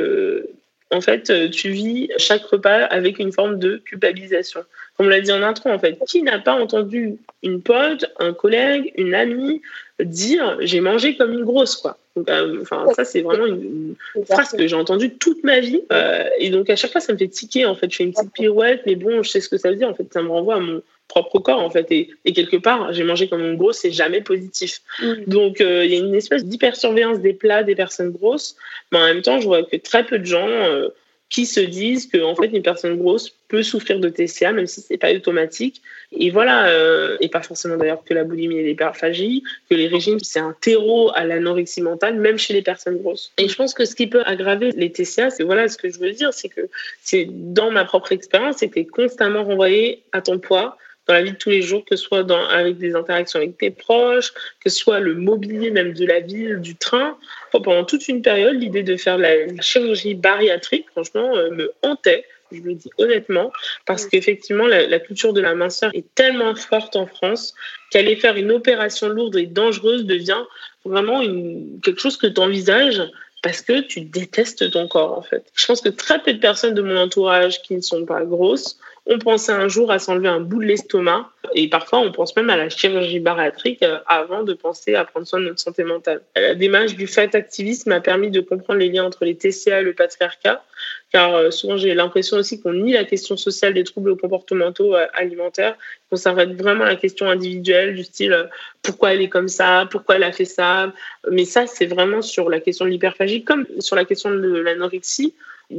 en fait, tu vis chaque repas avec une forme de culpabilisation. Comme on l'a dit en intro, en fait, qui n'a pas entendu une pote, un collègue, une amie dire « j'ai mangé comme une grosse », quoi. Donc, ça, c'est vraiment une phrase que j'ai entendue toute ma vie. Et donc, à chaque fois, ça me fait tiquer, en fait. Je fais une petite pirouette, mais bon, je sais ce que ça veut dire. En fait, ça me renvoie à mon propre corps, en fait. Et quelque part, j'ai mangé comme une grosse, c'est jamais positif. Donc, il y a une espèce d'hypersurveillance des plats des personnes grosses. Mais en même temps, je vois que très peu de gens qui se disent que en fait une personne grosse peut souffrir de TCA même si c'est pas automatique et voilà et pas forcément d'ailleurs que la boulimie et l'hyperphagie, que les régimes c'est un terreau à l'anorexie mentale même chez les personnes grosses. Et je pense que ce qui peut aggraver les TCA, c'est voilà ce que je veux dire, c'est que c'est dans ma propre expérience, c'est que t'es constamment renvoyé à ton poids dans la vie de tous les jours, que ce soit avec des interactions avec tes proches, que ce soit le mobilier même de la ville, du train. Pendant toute une période, l'idée de faire la chirurgie bariatrique, franchement, me hantait, je le dis honnêtement, parce qu'effectivement, la culture de la minceur est tellement forte en France qu'aller faire une opération lourde et dangereuse devient vraiment quelque chose que tu envisages parce que tu détestes ton corps, en fait. Je pense que très peu de personnes de mon entourage qui ne sont pas grosses ont pensé un jour à s'enlever un bout de l'estomac et parfois on pense même à la chirurgie bariatrique avant de penser à prendre soin de notre santé mentale. La démarche du fat activisme m'a permis de comprendre les liens entre les TCA et le patriarcat car souvent j'ai l'impression aussi qu'on nie la question sociale des troubles comportementaux alimentaires, qu'on s'arrête vraiment à la question individuelle du style pourquoi elle est comme ça, pourquoi elle a fait ça. Mais ça, c'est vraiment sur la question de l'hyperphagie, comme sur la question de l'anorexie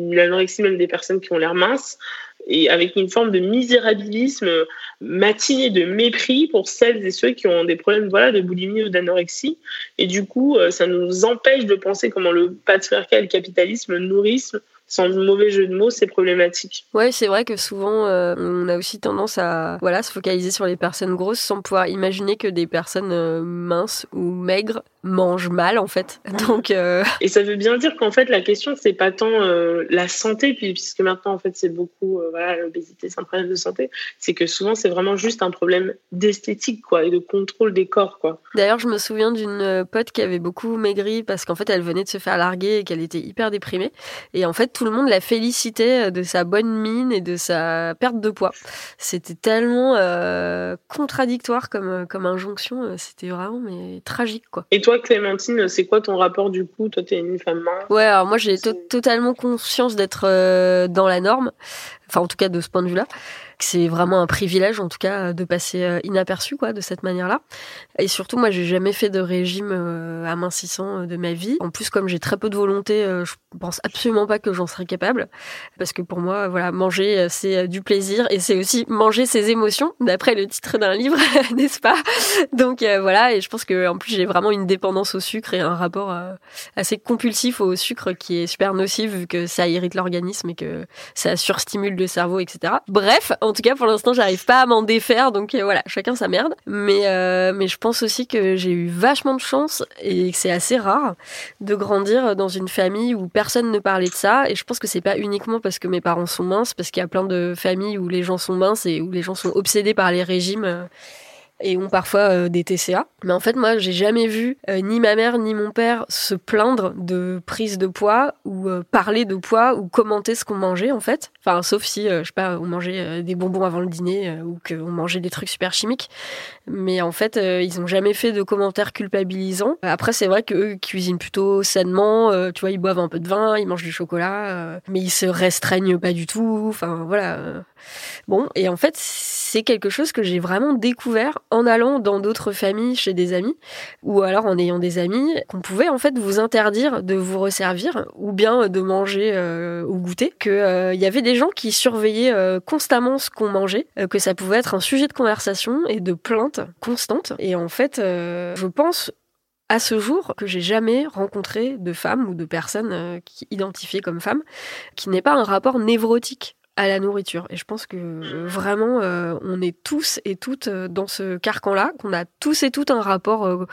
même des personnes qui ont l'air minces, et avec une forme de misérabilisme matiné, de mépris pour celles et ceux qui ont des problèmes de boulimie ou d'anorexie. Et du coup, ça nous empêche de penser comment le patriarcat et le capitalisme nourrissent, sans mauvais jeu de mots, c'est problématique. Ouais, c'est vrai que souvent, on a aussi tendance à se focaliser sur les personnes grosses sans pouvoir imaginer que des personnes minces ou maigres mangent mal, en fait. Donc, Et ça veut bien dire qu'en fait, la question, c'est pas tant la santé, puisque maintenant, en fait, c'est beaucoup, l'obésité, c'est un problème de santé, c'est que souvent, c'est vraiment juste un problème d'esthétique, et de contrôle des corps, D'ailleurs, je me souviens d'une pote qui avait beaucoup maigri parce qu'en fait, elle venait de se faire larguer et qu'elle était hyper déprimée. Et en fait, tout le monde la félicitait de sa bonne mine et de sa perte de poids. C'était tellement contradictoire comme injonction. C'était vraiment tragique, Et toi, Clémentine, c'est quoi ton rapport du coup ? Toi, t'es une femme mince. Ouais, alors moi, j'ai totalement conscience d'être dans la norme. Enfin, en tout cas, de ce point de vue-là. C'est vraiment un privilège, en tout cas, de passer inaperçu, de cette manière-là. Et surtout, moi, j'ai jamais fait de régime amincissant de ma vie. En plus, comme j'ai très peu de volonté, je pense absolument pas que j'en serais capable. Parce que pour moi, manger, c'est du plaisir et c'est aussi manger ses émotions, d'après le titre d'un livre, n'est-ce pas ? Donc, et je pense que en plus, j'ai vraiment une dépendance au sucre et un rapport assez compulsif au sucre qui est super nocif vu que ça irrite l'organisme et que ça surstimule le cerveau, etc. Bref, en tout cas, pour l'instant, j'arrive pas à m'en défaire, donc chacun sa merde. Mais je pense aussi que j'ai eu vachement de chance et que c'est assez rare de grandir dans une famille où personne ne parlait de ça. Et je pense que c'est pas uniquement parce que mes parents sont minces, parce qu'il y a plein de familles où les gens sont minces et où les gens sont obsédés par les régimes. Et ont parfois des TCA. Mais en fait, moi, j'ai jamais vu ni ma mère ni mon père se plaindre de prise de poids ou parler de poids ou commenter ce qu'on mangeait, en fait. Enfin, sauf si, je sais pas, on mangeait des bonbons avant le dîner ou qu'on mangeait des trucs super chimiques. Mais en fait, ils ont jamais fait de commentaires culpabilisants. Après, c'est vrai qu'eux cuisinent plutôt sainement. Tu vois, ils boivent un peu de vin, ils mangent du chocolat, mais ils se restreignent pas du tout. Enfin, voilà. Bon, et en fait, c'est quelque chose que j'ai vraiment découvert en allant dans d'autres familles chez des amis, ou alors en ayant des amis, qu'on pouvait en fait vous interdire de vous resservir, ou bien de manger au goûter, qu'il y avait des gens qui surveillaient constamment ce qu'on mangeait, que ça pouvait être un sujet de conversation et de plainte constante. Et en fait, je pense à ce jour que j'ai jamais rencontré de femme ou de personne qui identifiée comme femme qui n'ait pas un rapport névrotique à la nourriture. Et je pense que vraiment, on est tous et toutes dans ce carcan-là, qu'on a tous et toutes un rapport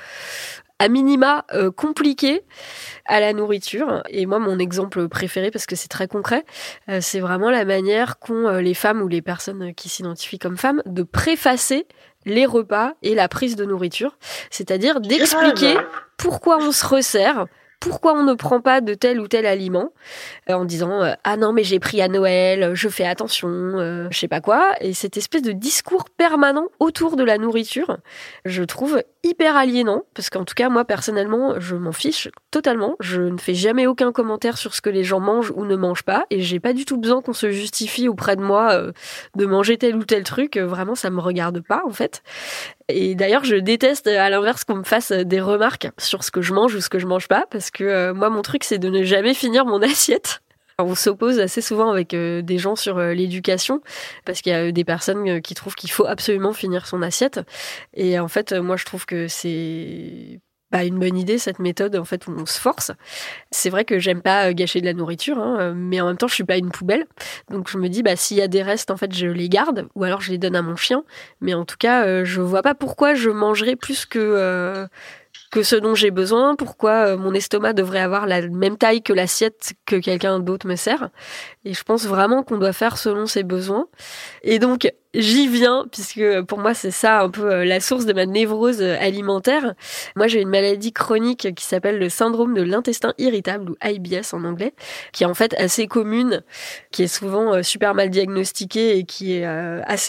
à minima compliqué à la nourriture. Et moi, mon exemple préféré, parce que c'est très concret, c'est vraiment la manière qu'ont les femmes ou les personnes qui s'identifient comme femmes de préfacer les repas et la prise de nourriture. C'est-à-dire d'expliquer pourquoi on se resserre, pourquoi on ne prend pas de tel ou tel aliment, en disant ah non mais j'ai pris à Noël, je fais attention, je sais pas quoi. Et cette espèce de discours permanent autour de la nourriture, je trouve hyper aliénant, parce qu'en tout cas moi personnellement je m'en fiche totalement, je ne fais jamais aucun commentaire sur ce que les gens mangent ou ne mangent pas, et j'ai pas du tout besoin qu'on se justifie auprès de moi de manger tel ou tel truc, vraiment ça me regarde pas en fait. Et d'ailleurs je déteste à l'inverse qu'on me fasse des remarques sur ce que je mange ou ce que je mange pas, parce que moi mon truc c'est de ne jamais finir mon assiette. On s'oppose assez souvent avec des gens sur l'éducation, parce qu'il y a des personnes qui trouvent qu'il faut absolument finir son assiette. Et en fait, moi, je trouve que c'est pas une bonne idée, cette méthode en fait où on se force. C'est vrai que j'aime pas gâcher de la nourriture, mais en même temps, je suis pas une poubelle. Donc je me dis, s'il y a des restes, en fait, je les garde, ou alors je les donne à mon chien. Mais en tout cas, je vois pas pourquoi je mangerais plus que ce dont j'ai besoin, pourquoi mon estomac devrait avoir la même taille que l'assiette que quelqu'un d'autre me sert. Et je pense vraiment qu'on doit faire selon ses besoins. Et donc, j'y viens, puisque pour moi, c'est ça un peu la source de ma névrose alimentaire. Moi, j'ai une maladie chronique qui s'appelle le syndrome de l'intestin irritable, ou IBS en anglais, qui est en fait assez commune, qui est souvent super mal diagnostiquée et qui est assez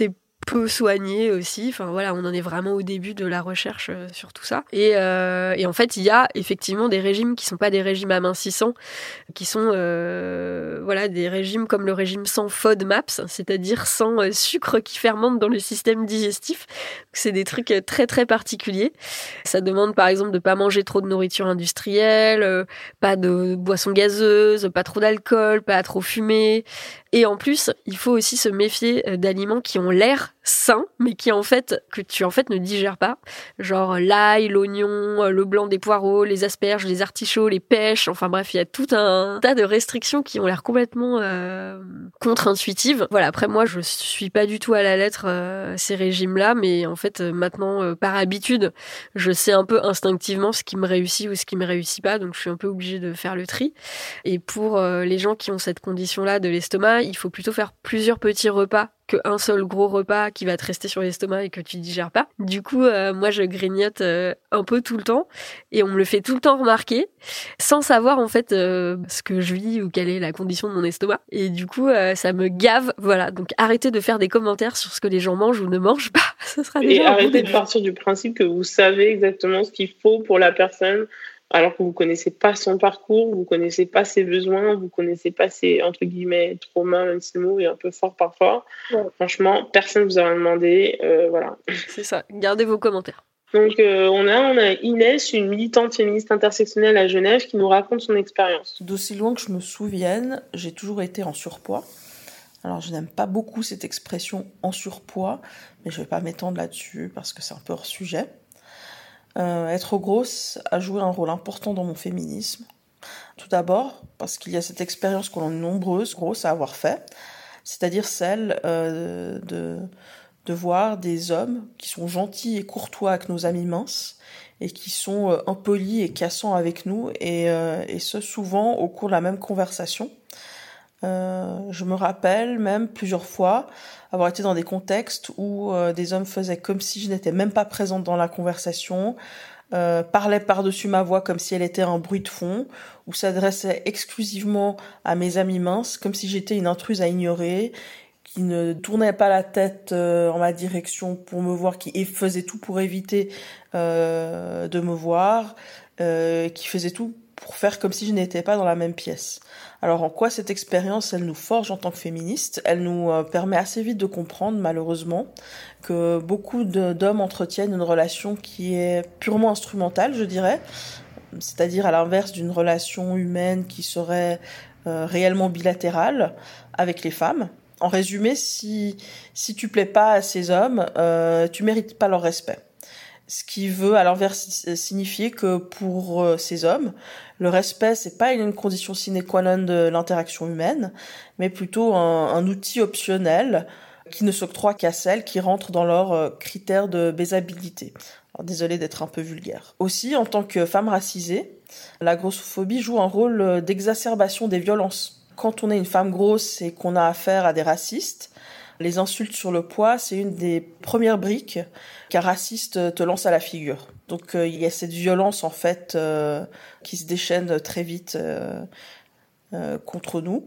peu soigné aussi. Enfin voilà, on en est vraiment au début de la recherche sur tout ça. Et en fait, il y a effectivement des régimes qui sont pas des régimes amincissants, qui sont voilà, des régimes comme le régime sans FODMAPs, c'est-à-dire sans sucre qui fermente dans le système digestif. C'est des trucs très très particuliers. Ça demande par exemple de pas manger trop de nourriture industrielle, pas de boissons gazeuses, pas trop d'alcool, pas trop fumer. Et en plus, il faut aussi se méfier d'aliments qui ont l'air sains, mais qui que tu ne digères pas. Genre l'ail, l'oignon, le blanc des poireaux, les asperges, les artichauts, les pêches. Enfin bref, il y a tout un tas de restrictions qui ont l'air complètement contre-intuitives. Voilà, après moi, je suis pas du tout à la lettre ces régimes-là, mais en fait, maintenant, par habitude, je sais un peu instinctivement ce qui me réussit ou ce qui me réussit pas, donc je suis un peu obligée de faire le tri. Et pour les gens qui ont cette condition-là de l'estomac, il faut plutôt faire plusieurs petits repas qu'un seul gros repas qui va te rester sur l'estomac et que tu digères pas. Du coup, moi, je grignote un peu tout le temps et on me le fait tout le temps remarquer sans savoir en fait ce que je vis ou quelle est la condition de mon estomac. Et du coup, ça me gave. Voilà, donc arrêtez de faire des commentaires sur ce que les gens mangent ou ne mangent pas. Ça sera déjà et arrêtez de partir du principe que vous savez exactement ce qu'il faut pour la personne, alors que vous connaissez pas son parcours, vous connaissez pas ses besoins, vous connaissez pas ses, entre guillemets, traumas, même si le mot est un peu fort parfois. Ouais. Franchement, personne vous a rien demandé, voilà. C'est ça, gardez vos commentaires. Donc, on a Inès, une militante féministe intersectionnelle à Genève, qui nous raconte son expérience. D'aussi loin que je me souvienne, j'ai toujours été en surpoids. Alors, je n'aime pas beaucoup cette expression en surpoids, mais je vais pas m'étendre là-dessus parce que c'est un peu hors sujet. Être grosse a joué un rôle important dans mon féminisme. Tout d'abord, parce qu'il y a cette expérience que l'on est nombreuses grosses à avoir fait, c'est-à-dire celle de voir des hommes qui sont gentils et courtois avec nos amis minces et qui sont impolis et cassants avec nous, et ce souvent au cours de la même conversation. Je me rappelle même plusieurs fois avoir été dans des contextes où des hommes faisaient comme si je n'étais même pas présente dans la conversation, parlaient par-dessus ma voix comme si elle était un bruit de fond, ou s'adressaient exclusivement à mes amis minces comme si j'étais une intruse à ignorer, qui ne tournaient pas la tête en ma direction pour me voir, qui faisaient tout pour éviter de me voir, qui faisaient tout pour faire comme si je n'étais pas dans la même pièce. Alors en quoi cette expérience, elle nous forge en tant que féministes ? Elle nous permet assez vite de comprendre, malheureusement, que beaucoup d'hommes entretiennent une relation qui est purement instrumentale, je dirais, c'est-à-dire à l'inverse d'une relation humaine qui serait réellement bilatérale avec les femmes. En résumé, si tu plais pas à ces hommes, tu mérites pas leur respect. Ce qui veut à l'inverse signifier que pour ces hommes, le respect, c'est pas une condition sine qua non de l'interaction humaine, mais plutôt un outil optionnel qui ne s'octroie qu'à celles qui rentrent dans leurs critères de baisabilité. Alors, désolée d'être un peu vulgaire. Aussi, en tant que femme racisée, la grossophobie joue un rôle d'exacerbation des violences. Quand on est une femme grosse et qu'on a affaire à des racistes, les insultes sur le poids, c'est une des premières briques qu'un raciste te lance à la figure. Donc il y a cette violence en fait qui se déchaîne très vite contre nous.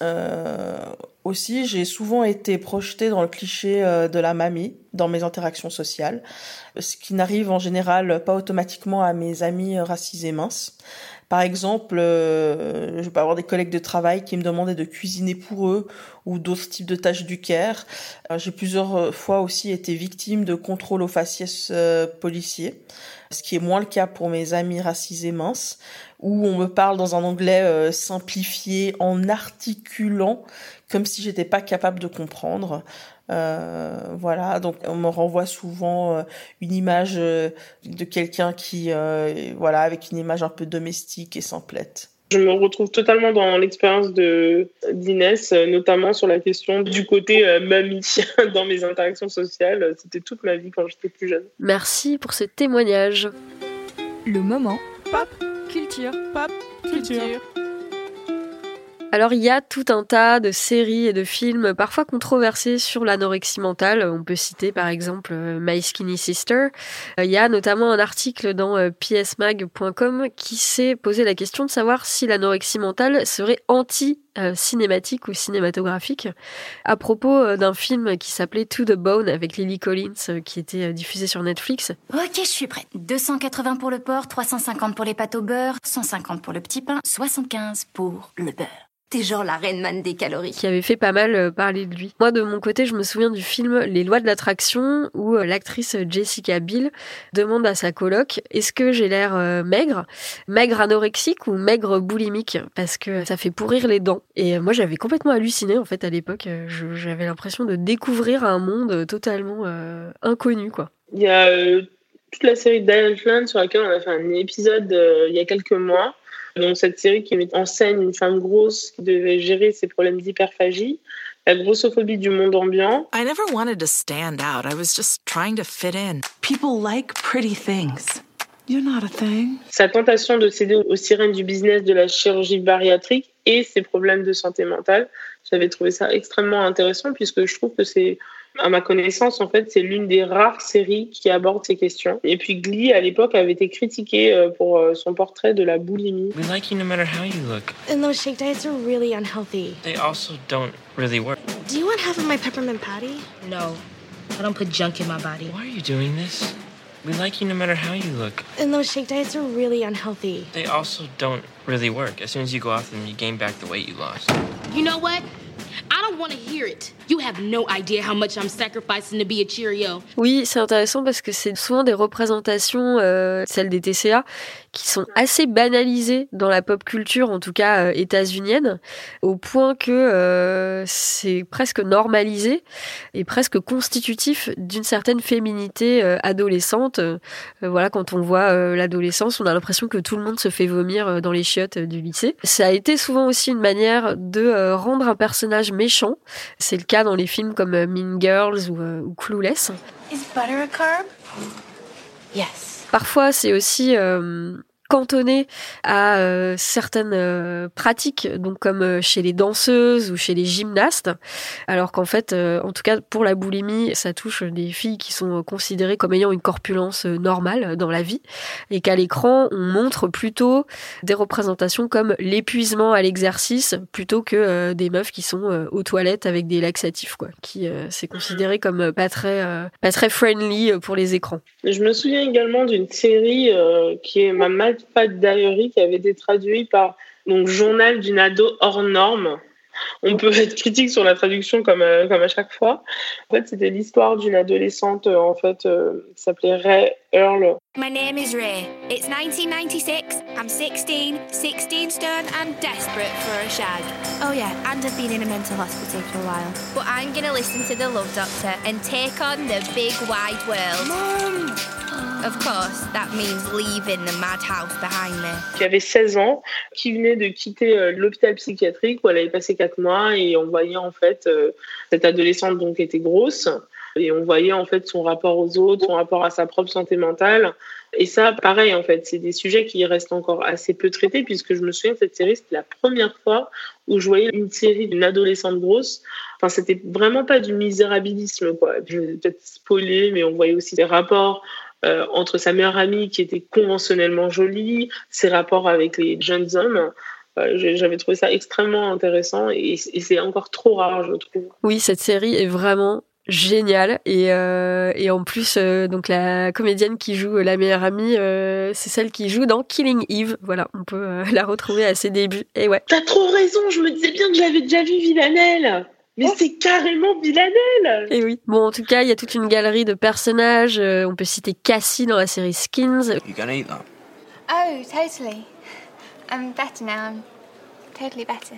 Aussi, j'ai souvent été projetée dans le cliché de la mamie dans mes interactions sociales, ce qui n'arrive en général pas automatiquement à mes amis racisés minces. Par exemple, je peux avoir des collègues de travail qui me demandaient de cuisiner pour eux ou d'autres types de tâches du care. J'ai plusieurs fois aussi été victime de contrôles aux faciès policiers, ce qui est moins le cas pour mes amis racisés minces, où on me parle dans un anglais simplifié en articulant comme si j'étais pas capable de comprendre. Voilà, donc on me renvoie souvent une image de quelqu'un qui, voilà, avec une image un peu domestique et simplette. Je me retrouve totalement dans l'expérience d'Inès, notamment sur la question du côté mamie dans mes interactions sociales. C'était toute ma vie quand j'étais plus jeune. Merci pour ce témoignage. Le moment Pop Culture. Pop Culture. Alors il y a tout un tas de séries et de films parfois controversés sur l'anorexie mentale. On peut citer par exemple My Skinny Sister. Il y a notamment un article dans psmag.com qui s'est posé la question de savoir si l'anorexie mentale serait cinématique ou cinématographique à propos d'un film qui s'appelait To the Bone avec Lily Collins qui était diffusé sur Netflix. Ok, je suis prête. 280 pour le porc, 350 pour les pâtes au beurre, 150 pour le petit pain, 75 pour le beurre. T'es genre la reine man des calories. Qui avait fait pas mal parler de lui. Moi, de mon côté, je me souviens du film Les lois de l'attraction où l'actrice Jessica Biel demande à sa coloc « Est-ce que j'ai l'air maigre anorexique ou maigre boulimique ?» Parce que ça fait pourrir les dents. Et moi, j'avais complètement halluciné, en fait, à l'époque. J'avais l'impression de découvrir un monde totalement inconnu, quoi. Il y a toute la série Dietland sur laquelle on a fait un épisode il y a quelques mois. Donc cette série qui met en scène une femme grosse qui devait gérer ses problèmes d'hyperphagie, la grossophobie du monde ambiant. I never wanted to stand out. I was just trying to fit in. People like pretty things. You're not a thing. Sa tentation de céder aux sirènes du business de la chirurgie bariatrique et ses problèmes de santé mentale. J'avais trouvé ça extrêmement intéressant puisque je trouve que c'est, à ma connaissance, en fait, c'est l'une des rares séries qui aborde ces questions. Et puis Glee, à l'époque, avait été critiqué pour son portrait de la boulimie. We like you no matter how you look. And those shake diets are really unhealthy. They also don't really work. Do you want half of my peppermint patty? No, I don't put junk in my body. Why are you doing this? We like you no matter how you look. And those shake diets are really unhealthy. They also don't really work. As soon as you go off them, you gain back the weight you lost. You know what? I don't want to hear it. You have no idea how much I'm sacrificing to be a Cheerio. Oui, c'est intéressant parce que c'est souvent des représentations, celles des TCA, qui sont assez banalisées dans la pop culture, en tout cas états-unienne, au point que c'est presque normalisé et presque constitutif d'une certaine féminité adolescente. Voilà, quand on voit l'adolescence, on a l'impression que tout le monde se fait vomir dans les chiottes du lycée. Ça a été souvent aussi une manière de rendre un personnage méchant. C'est le cas dans les films comme Mean Girls ou Clueless. Is butter a carb? Yes. Parfois, c'est aussi cantonné à certaines pratiques, donc comme chez les danseuses ou chez les gymnastes, alors qu'en fait, en tout cas pour la boulimie, ça touche des filles qui sont considérées comme ayant une corpulence normale dans la vie, et qu'à l'écran, on montre plutôt des représentations comme l'épuisement à l'exercice, plutôt que des meufs qui sont aux toilettes avec des laxatifs, quoi, qui c'est considéré comme pas très friendly pour les écrans. Je me souviens également d'une série qui est ma Fat Diary, qui avait été traduit par donc Journal d'une ado hors norme. On peut être critique sur la traduction comme à chaque fois. En fait, c'était l'histoire d'une adolescente qui s'appelait Ray Earl. My name is Ray. It's 1996. I'm 16 stone and desperate for a shag. Oh yeah, and I've been in a mental hospital for a while. But I'm gonna listen to the Love Doctor and take on the big wide world. Mom! Of course, that means leaving the madhouse behind me. Qui avait 16 ans, qui venait de quitter l'hôpital psychiatrique où elle avait passé 4 mois, et on voyait en fait cette adolescente donc était grosse, et on voyait en fait son rapport aux autres, son rapport à sa propre santé mentale. Et ça, pareil, en fait, c'est des sujets qui restent encore assez peu traités, puisque je me souviens de cette série, c'était la première fois où je voyais une série d'une adolescente grosse. Enfin, c'était vraiment pas du misérabilisme, quoi. Je vais peut-être spoiler, mais on voyait aussi des rapports entre sa meilleure amie qui était conventionnellement jolie, ses rapports avec les jeunes hommes. J'avais trouvé ça extrêmement intéressant, et c'est encore trop rare, je trouve. Oui, cette série est vraiment géniale, et en plus donc la comédienne qui joue la meilleure amie, c'est celle qui joue dans Killing Eve. Voilà, on peut la retrouver à ses débuts. Et ouais. T'as trop raison, je me disais bien que j'avais déjà vu Villanelle. Mais c'est carrément Villanelle! Et oui. Bon, en tout cas, il y a toute une galerie de personnages. On peut citer Cassie dans la série Skins. You gonna eat that? Oh, totally. I'm better now. I'm totally better.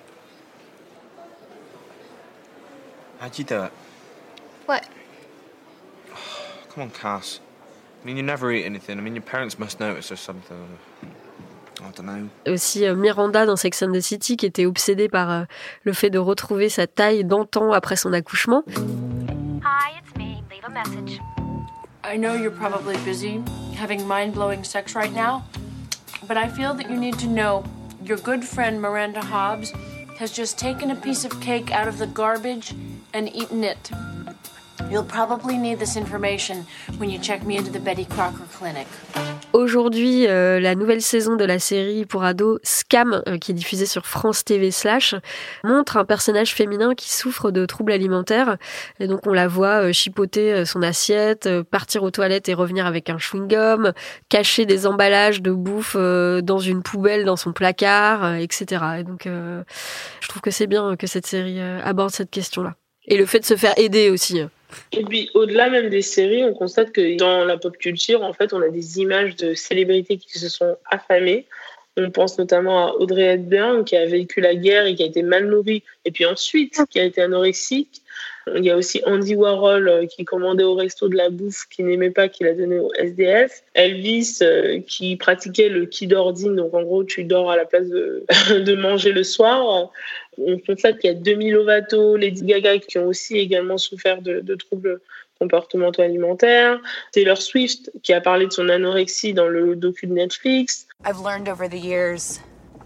How'd you do it? What? Come on, Cass. I mean, you never eat anything. I mean, your parents must notice or something. I don't know. Aussi Miranda dans Sex and the City, qui était obsédée par le fait de retrouver sa taille d'antan après son accouchement. Hi, it's me. Leave a message. I know you're probably busy having mind-blowing sex right now, but I feel that you need to know your good friend Miranda Hobbs has just taken a piece of cake out of the garbage and eaten it. You'll probably need this information when you check me into the Betty Crocker Clinic. Aujourd'hui, la nouvelle saison de la série pour ados Scam, qui est diffusée sur France TV /, montre un personnage féminin qui souffre de troubles alimentaires. Et donc on la voit chipoter son assiette, partir aux toilettes et revenir avec un chewing-gum, cacher des emballages de bouffe dans une poubelle dans son placard, etc. Et donc je trouve que c'est bien que cette série aborde cette question-là. Et le fait de se faire aider aussi. Et puis, au-delà même des séries, on constate que dans la pop culture, en fait, on a des images de célébrités qui se sont affamées. On pense notamment à Audrey Hepburn, qui a vécu la guerre et qui a été mal nourrie, et puis ensuite, qui a été anorexique. Il y a aussi Andy Warhol, qui commandait au resto de la bouffe qu'il n'aimait pas, qu'il a donné au SDF. Elvis, qui pratiquait le qui dort dîne, donc en gros, tu dors à la place de manger le soir. On constate qu'il y a Demi Lovato, Lady Gaga qui ont aussi également souffert de troubles comportementaux alimentaires. Taylor Swift qui a parlé de son anorexie dans le docu de Netflix. I've learned over the years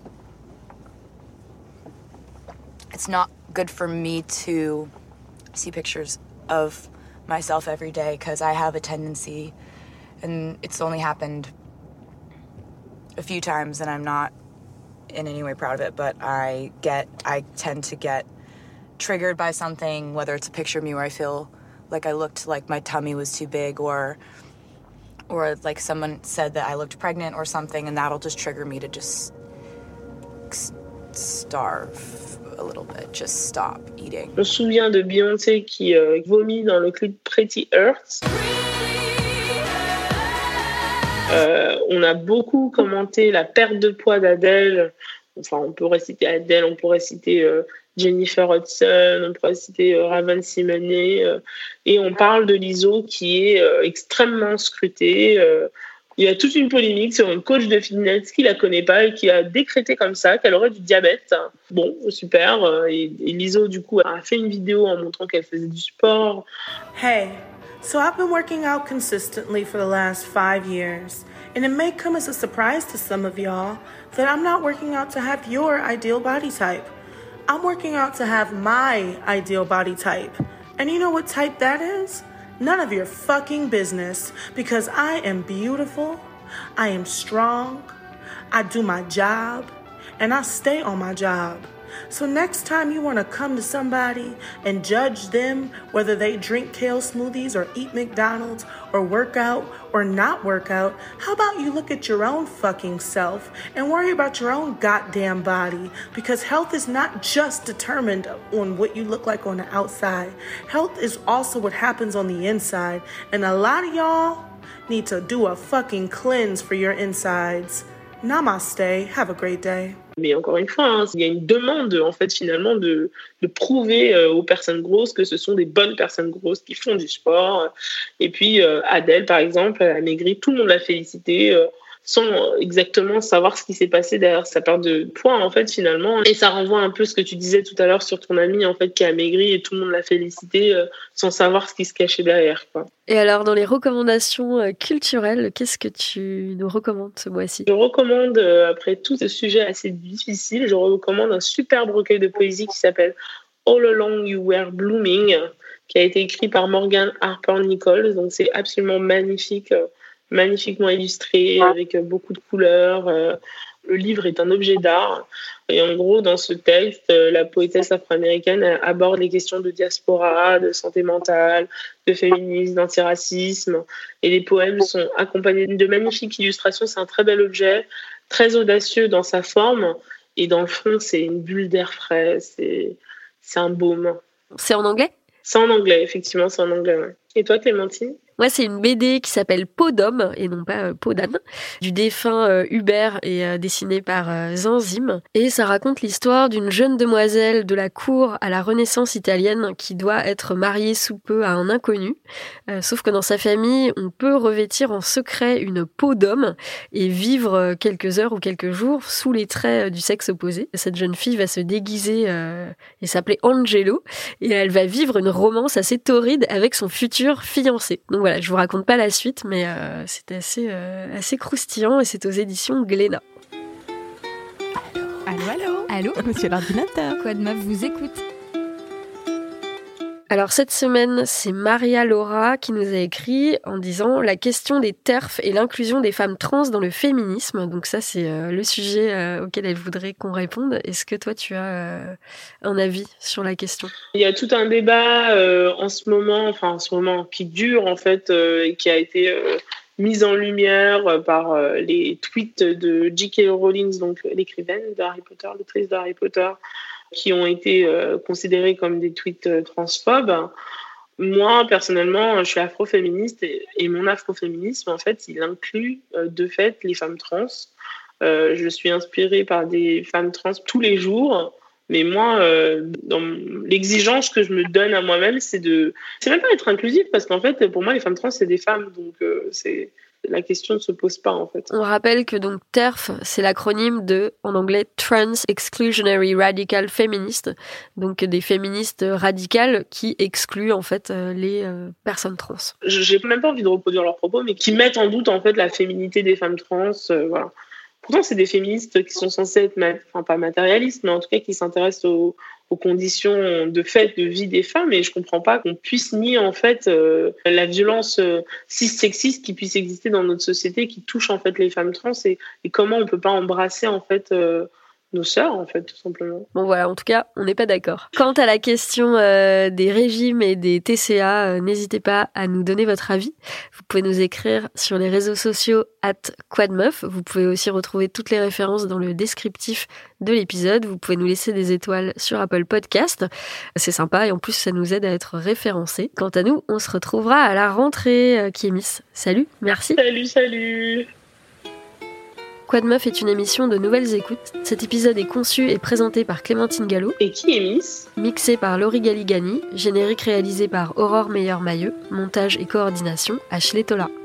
it's not good for me to see pictures of myself every day because I have a tendency, and it's only happened a few times and I'm not in any way proud of it, but I tend to get triggered by something, whether it's a picture of me where I feel like I looked like my tummy was too big, or like someone said that I looked pregnant or something, and that'll just trigger me to just starve a little bit, just stop eating. On se souvient de Beyoncé qui vomit dans le clip Pretty Hurts. On a beaucoup commenté la perte de poids d'Adèle. Enfin, on pourrait citer Adèle, on pourrait citer Jennifer Hudson, on pourrait citer Raven Simone. Et on parle de l'ISO qui est extrêmement scrutée. Il y a toute une polémique sur une coach de fitness qui la connaît pas et qui a décrété comme ça qu'elle aurait du diabète. Bon, super. Et l'ISO, du coup, a fait une vidéo en montrant qu'elle faisait du sport. Hey. So I've been working out consistently for the last 5 years, and it may come as a surprise to some of y'all that I'm not working out to have your ideal body type. I'm working out to have my ideal body type. And you know what type that is? None of your fucking business, because I am beautiful, I am strong, I do my job, and I stay on my job. So next time you want to come to somebody and judge them whether they drink kale smoothies or eat McDonald's or work out or not work out, how about you look at your own fucking self and worry about your own goddamn body? Because health is not just determined on what you look like on the outside. Health is also what happens on the inside. And a lot of y'all need to do a fucking cleanse for your insides. Namaste. Have a great day. Mais encore une fois, il y a une demande en fait finalement de prouver aux personnes grosses que ce sont des bonnes personnes grosses qui font du sport. Et puis Adèle par exemple, elle a maigri, tout le monde l'a félicité sans exactement savoir ce qui s'est passé derrière sa perte de poids en fait finalement. Et ça renvoie un peu ce que tu disais tout à l'heure sur ton amie en fait qui a maigri et tout le monde l'a félicité sans savoir ce qui se cachait derrière, quoi. Et alors dans les recommandations culturelles, qu'est-ce que tu nous recommandes ce mois-ci? Je recommande, après tout ce sujet assez difficile, je recommande un superbe recueil de poésie qui s'appelle All Along You Were Blooming, qui a été écrit par Morgan Harper Nichols. Donc c'est absolument magnifique, magnifiquement illustré, avec beaucoup de couleurs. Le livre est un objet d'art. Et en gros, dans ce texte, la poétesse afro-américaine aborde les questions de diaspora, de santé mentale, de féminisme, d'antiracisme. Et les poèmes sont accompagnés de magnifiques illustrations. C'est un très bel objet, très audacieux dans sa forme. Et dans le fond, c'est une bulle d'air frais. C'est un baume. C'est en anglais ? C'est en anglais, effectivement, c'est en anglais. Ouais. Et toi, Clémentine ? Moi, c'est une BD qui s'appelle Peau d'homme, et non pas Peau d'âne, du défunt Hubert et dessinée par Zanzime. Et ça raconte l'histoire d'une jeune demoiselle de la cour à la Renaissance italienne qui doit être mariée sous peu à un inconnu. Sauf que dans sa famille, on peut revêtir en secret une peau d'homme et vivre quelques heures ou quelques jours sous les traits du sexe opposé. Cette jeune fille va se déguiser et s'appeler Angelo, et elle va vivre une romance assez torride avec son futur fiancé. Donc voilà, je vous raconte pas la suite, mais c'était assez croustillant et c'est aux éditions Glénat. Allô, monsieur l'ordinateur. Quoi de meuf vous écoute. Alors cette semaine, c'est Maria Laura qui nous a écrit en disant la question des TERF et l'inclusion des femmes trans dans le féminisme. Donc ça, c'est le sujet auquel elle voudrait qu'on réponde. Est-ce que toi, tu as un avis sur la question ? Il y a tout un débat en ce moment, qui dure en fait, et qui a été mise en lumière par les tweets de J.K. Rowling, donc l'écrivaine d'Harry Potter, l'autrice d'Harry Potter, qui ont été considérés comme des tweets transphobes. Moi, personnellement, je suis afroféministe et mon afroféminisme, en fait, il inclut de fait les femmes trans. Je suis inspirée par des femmes trans tous les jours, mais moi, dans l'exigence que je me donne à moi-même, c'est même pas être inclusive, parce qu'en fait, pour moi, les femmes trans, c'est des femmes, donc la question ne se pose pas, en fait. On rappelle que donc TERF, c'est l'acronyme de, en anglais, Trans Exclusionary Radical Feminist, donc des féministes radicales qui excluent en fait les personnes trans. J'ai même pas envie de reproduire leurs propos, mais qui mettent en doute en fait la féminité des femmes trans, voilà. Pourtant, c'est des féministes qui sont censées être, pas matérialistes, mais en tout cas qui s'intéressent aux conditions de fait de vie des femmes, et je comprends pas qu'on puisse nier en fait la violence cis-sexiste qui puisse exister dans notre société, qui touche en fait les femmes trans, et comment on peut pas embrasser en fait nos sœurs, en fait, tout simplement. Bon voilà, en tout cas, on n'est pas d'accord. Quant à la question des régimes et des TCA, n'hésitez pas à nous donner votre avis. Vous pouvez nous écrire sur les réseaux sociaux @quadmeuf. Vous pouvez aussi retrouver toutes les références dans le descriptif de l'épisode. Vous pouvez nous laisser des étoiles sur Apple Podcast. C'est sympa et en plus, ça nous aide à être référencés. Quant à nous, on se retrouvera à la rentrée. Kémis, salut, merci. Salut. Quadmeuf est une émission de Nouvelles Écoutes. Cet épisode est conçu et présenté par Clémentine Gallo. Et qui est Miss ? Mixé par Laurie Galigani. Générique réalisé par Aurore Meyer-Mailleux. Montage et coordination, Ashley Tola.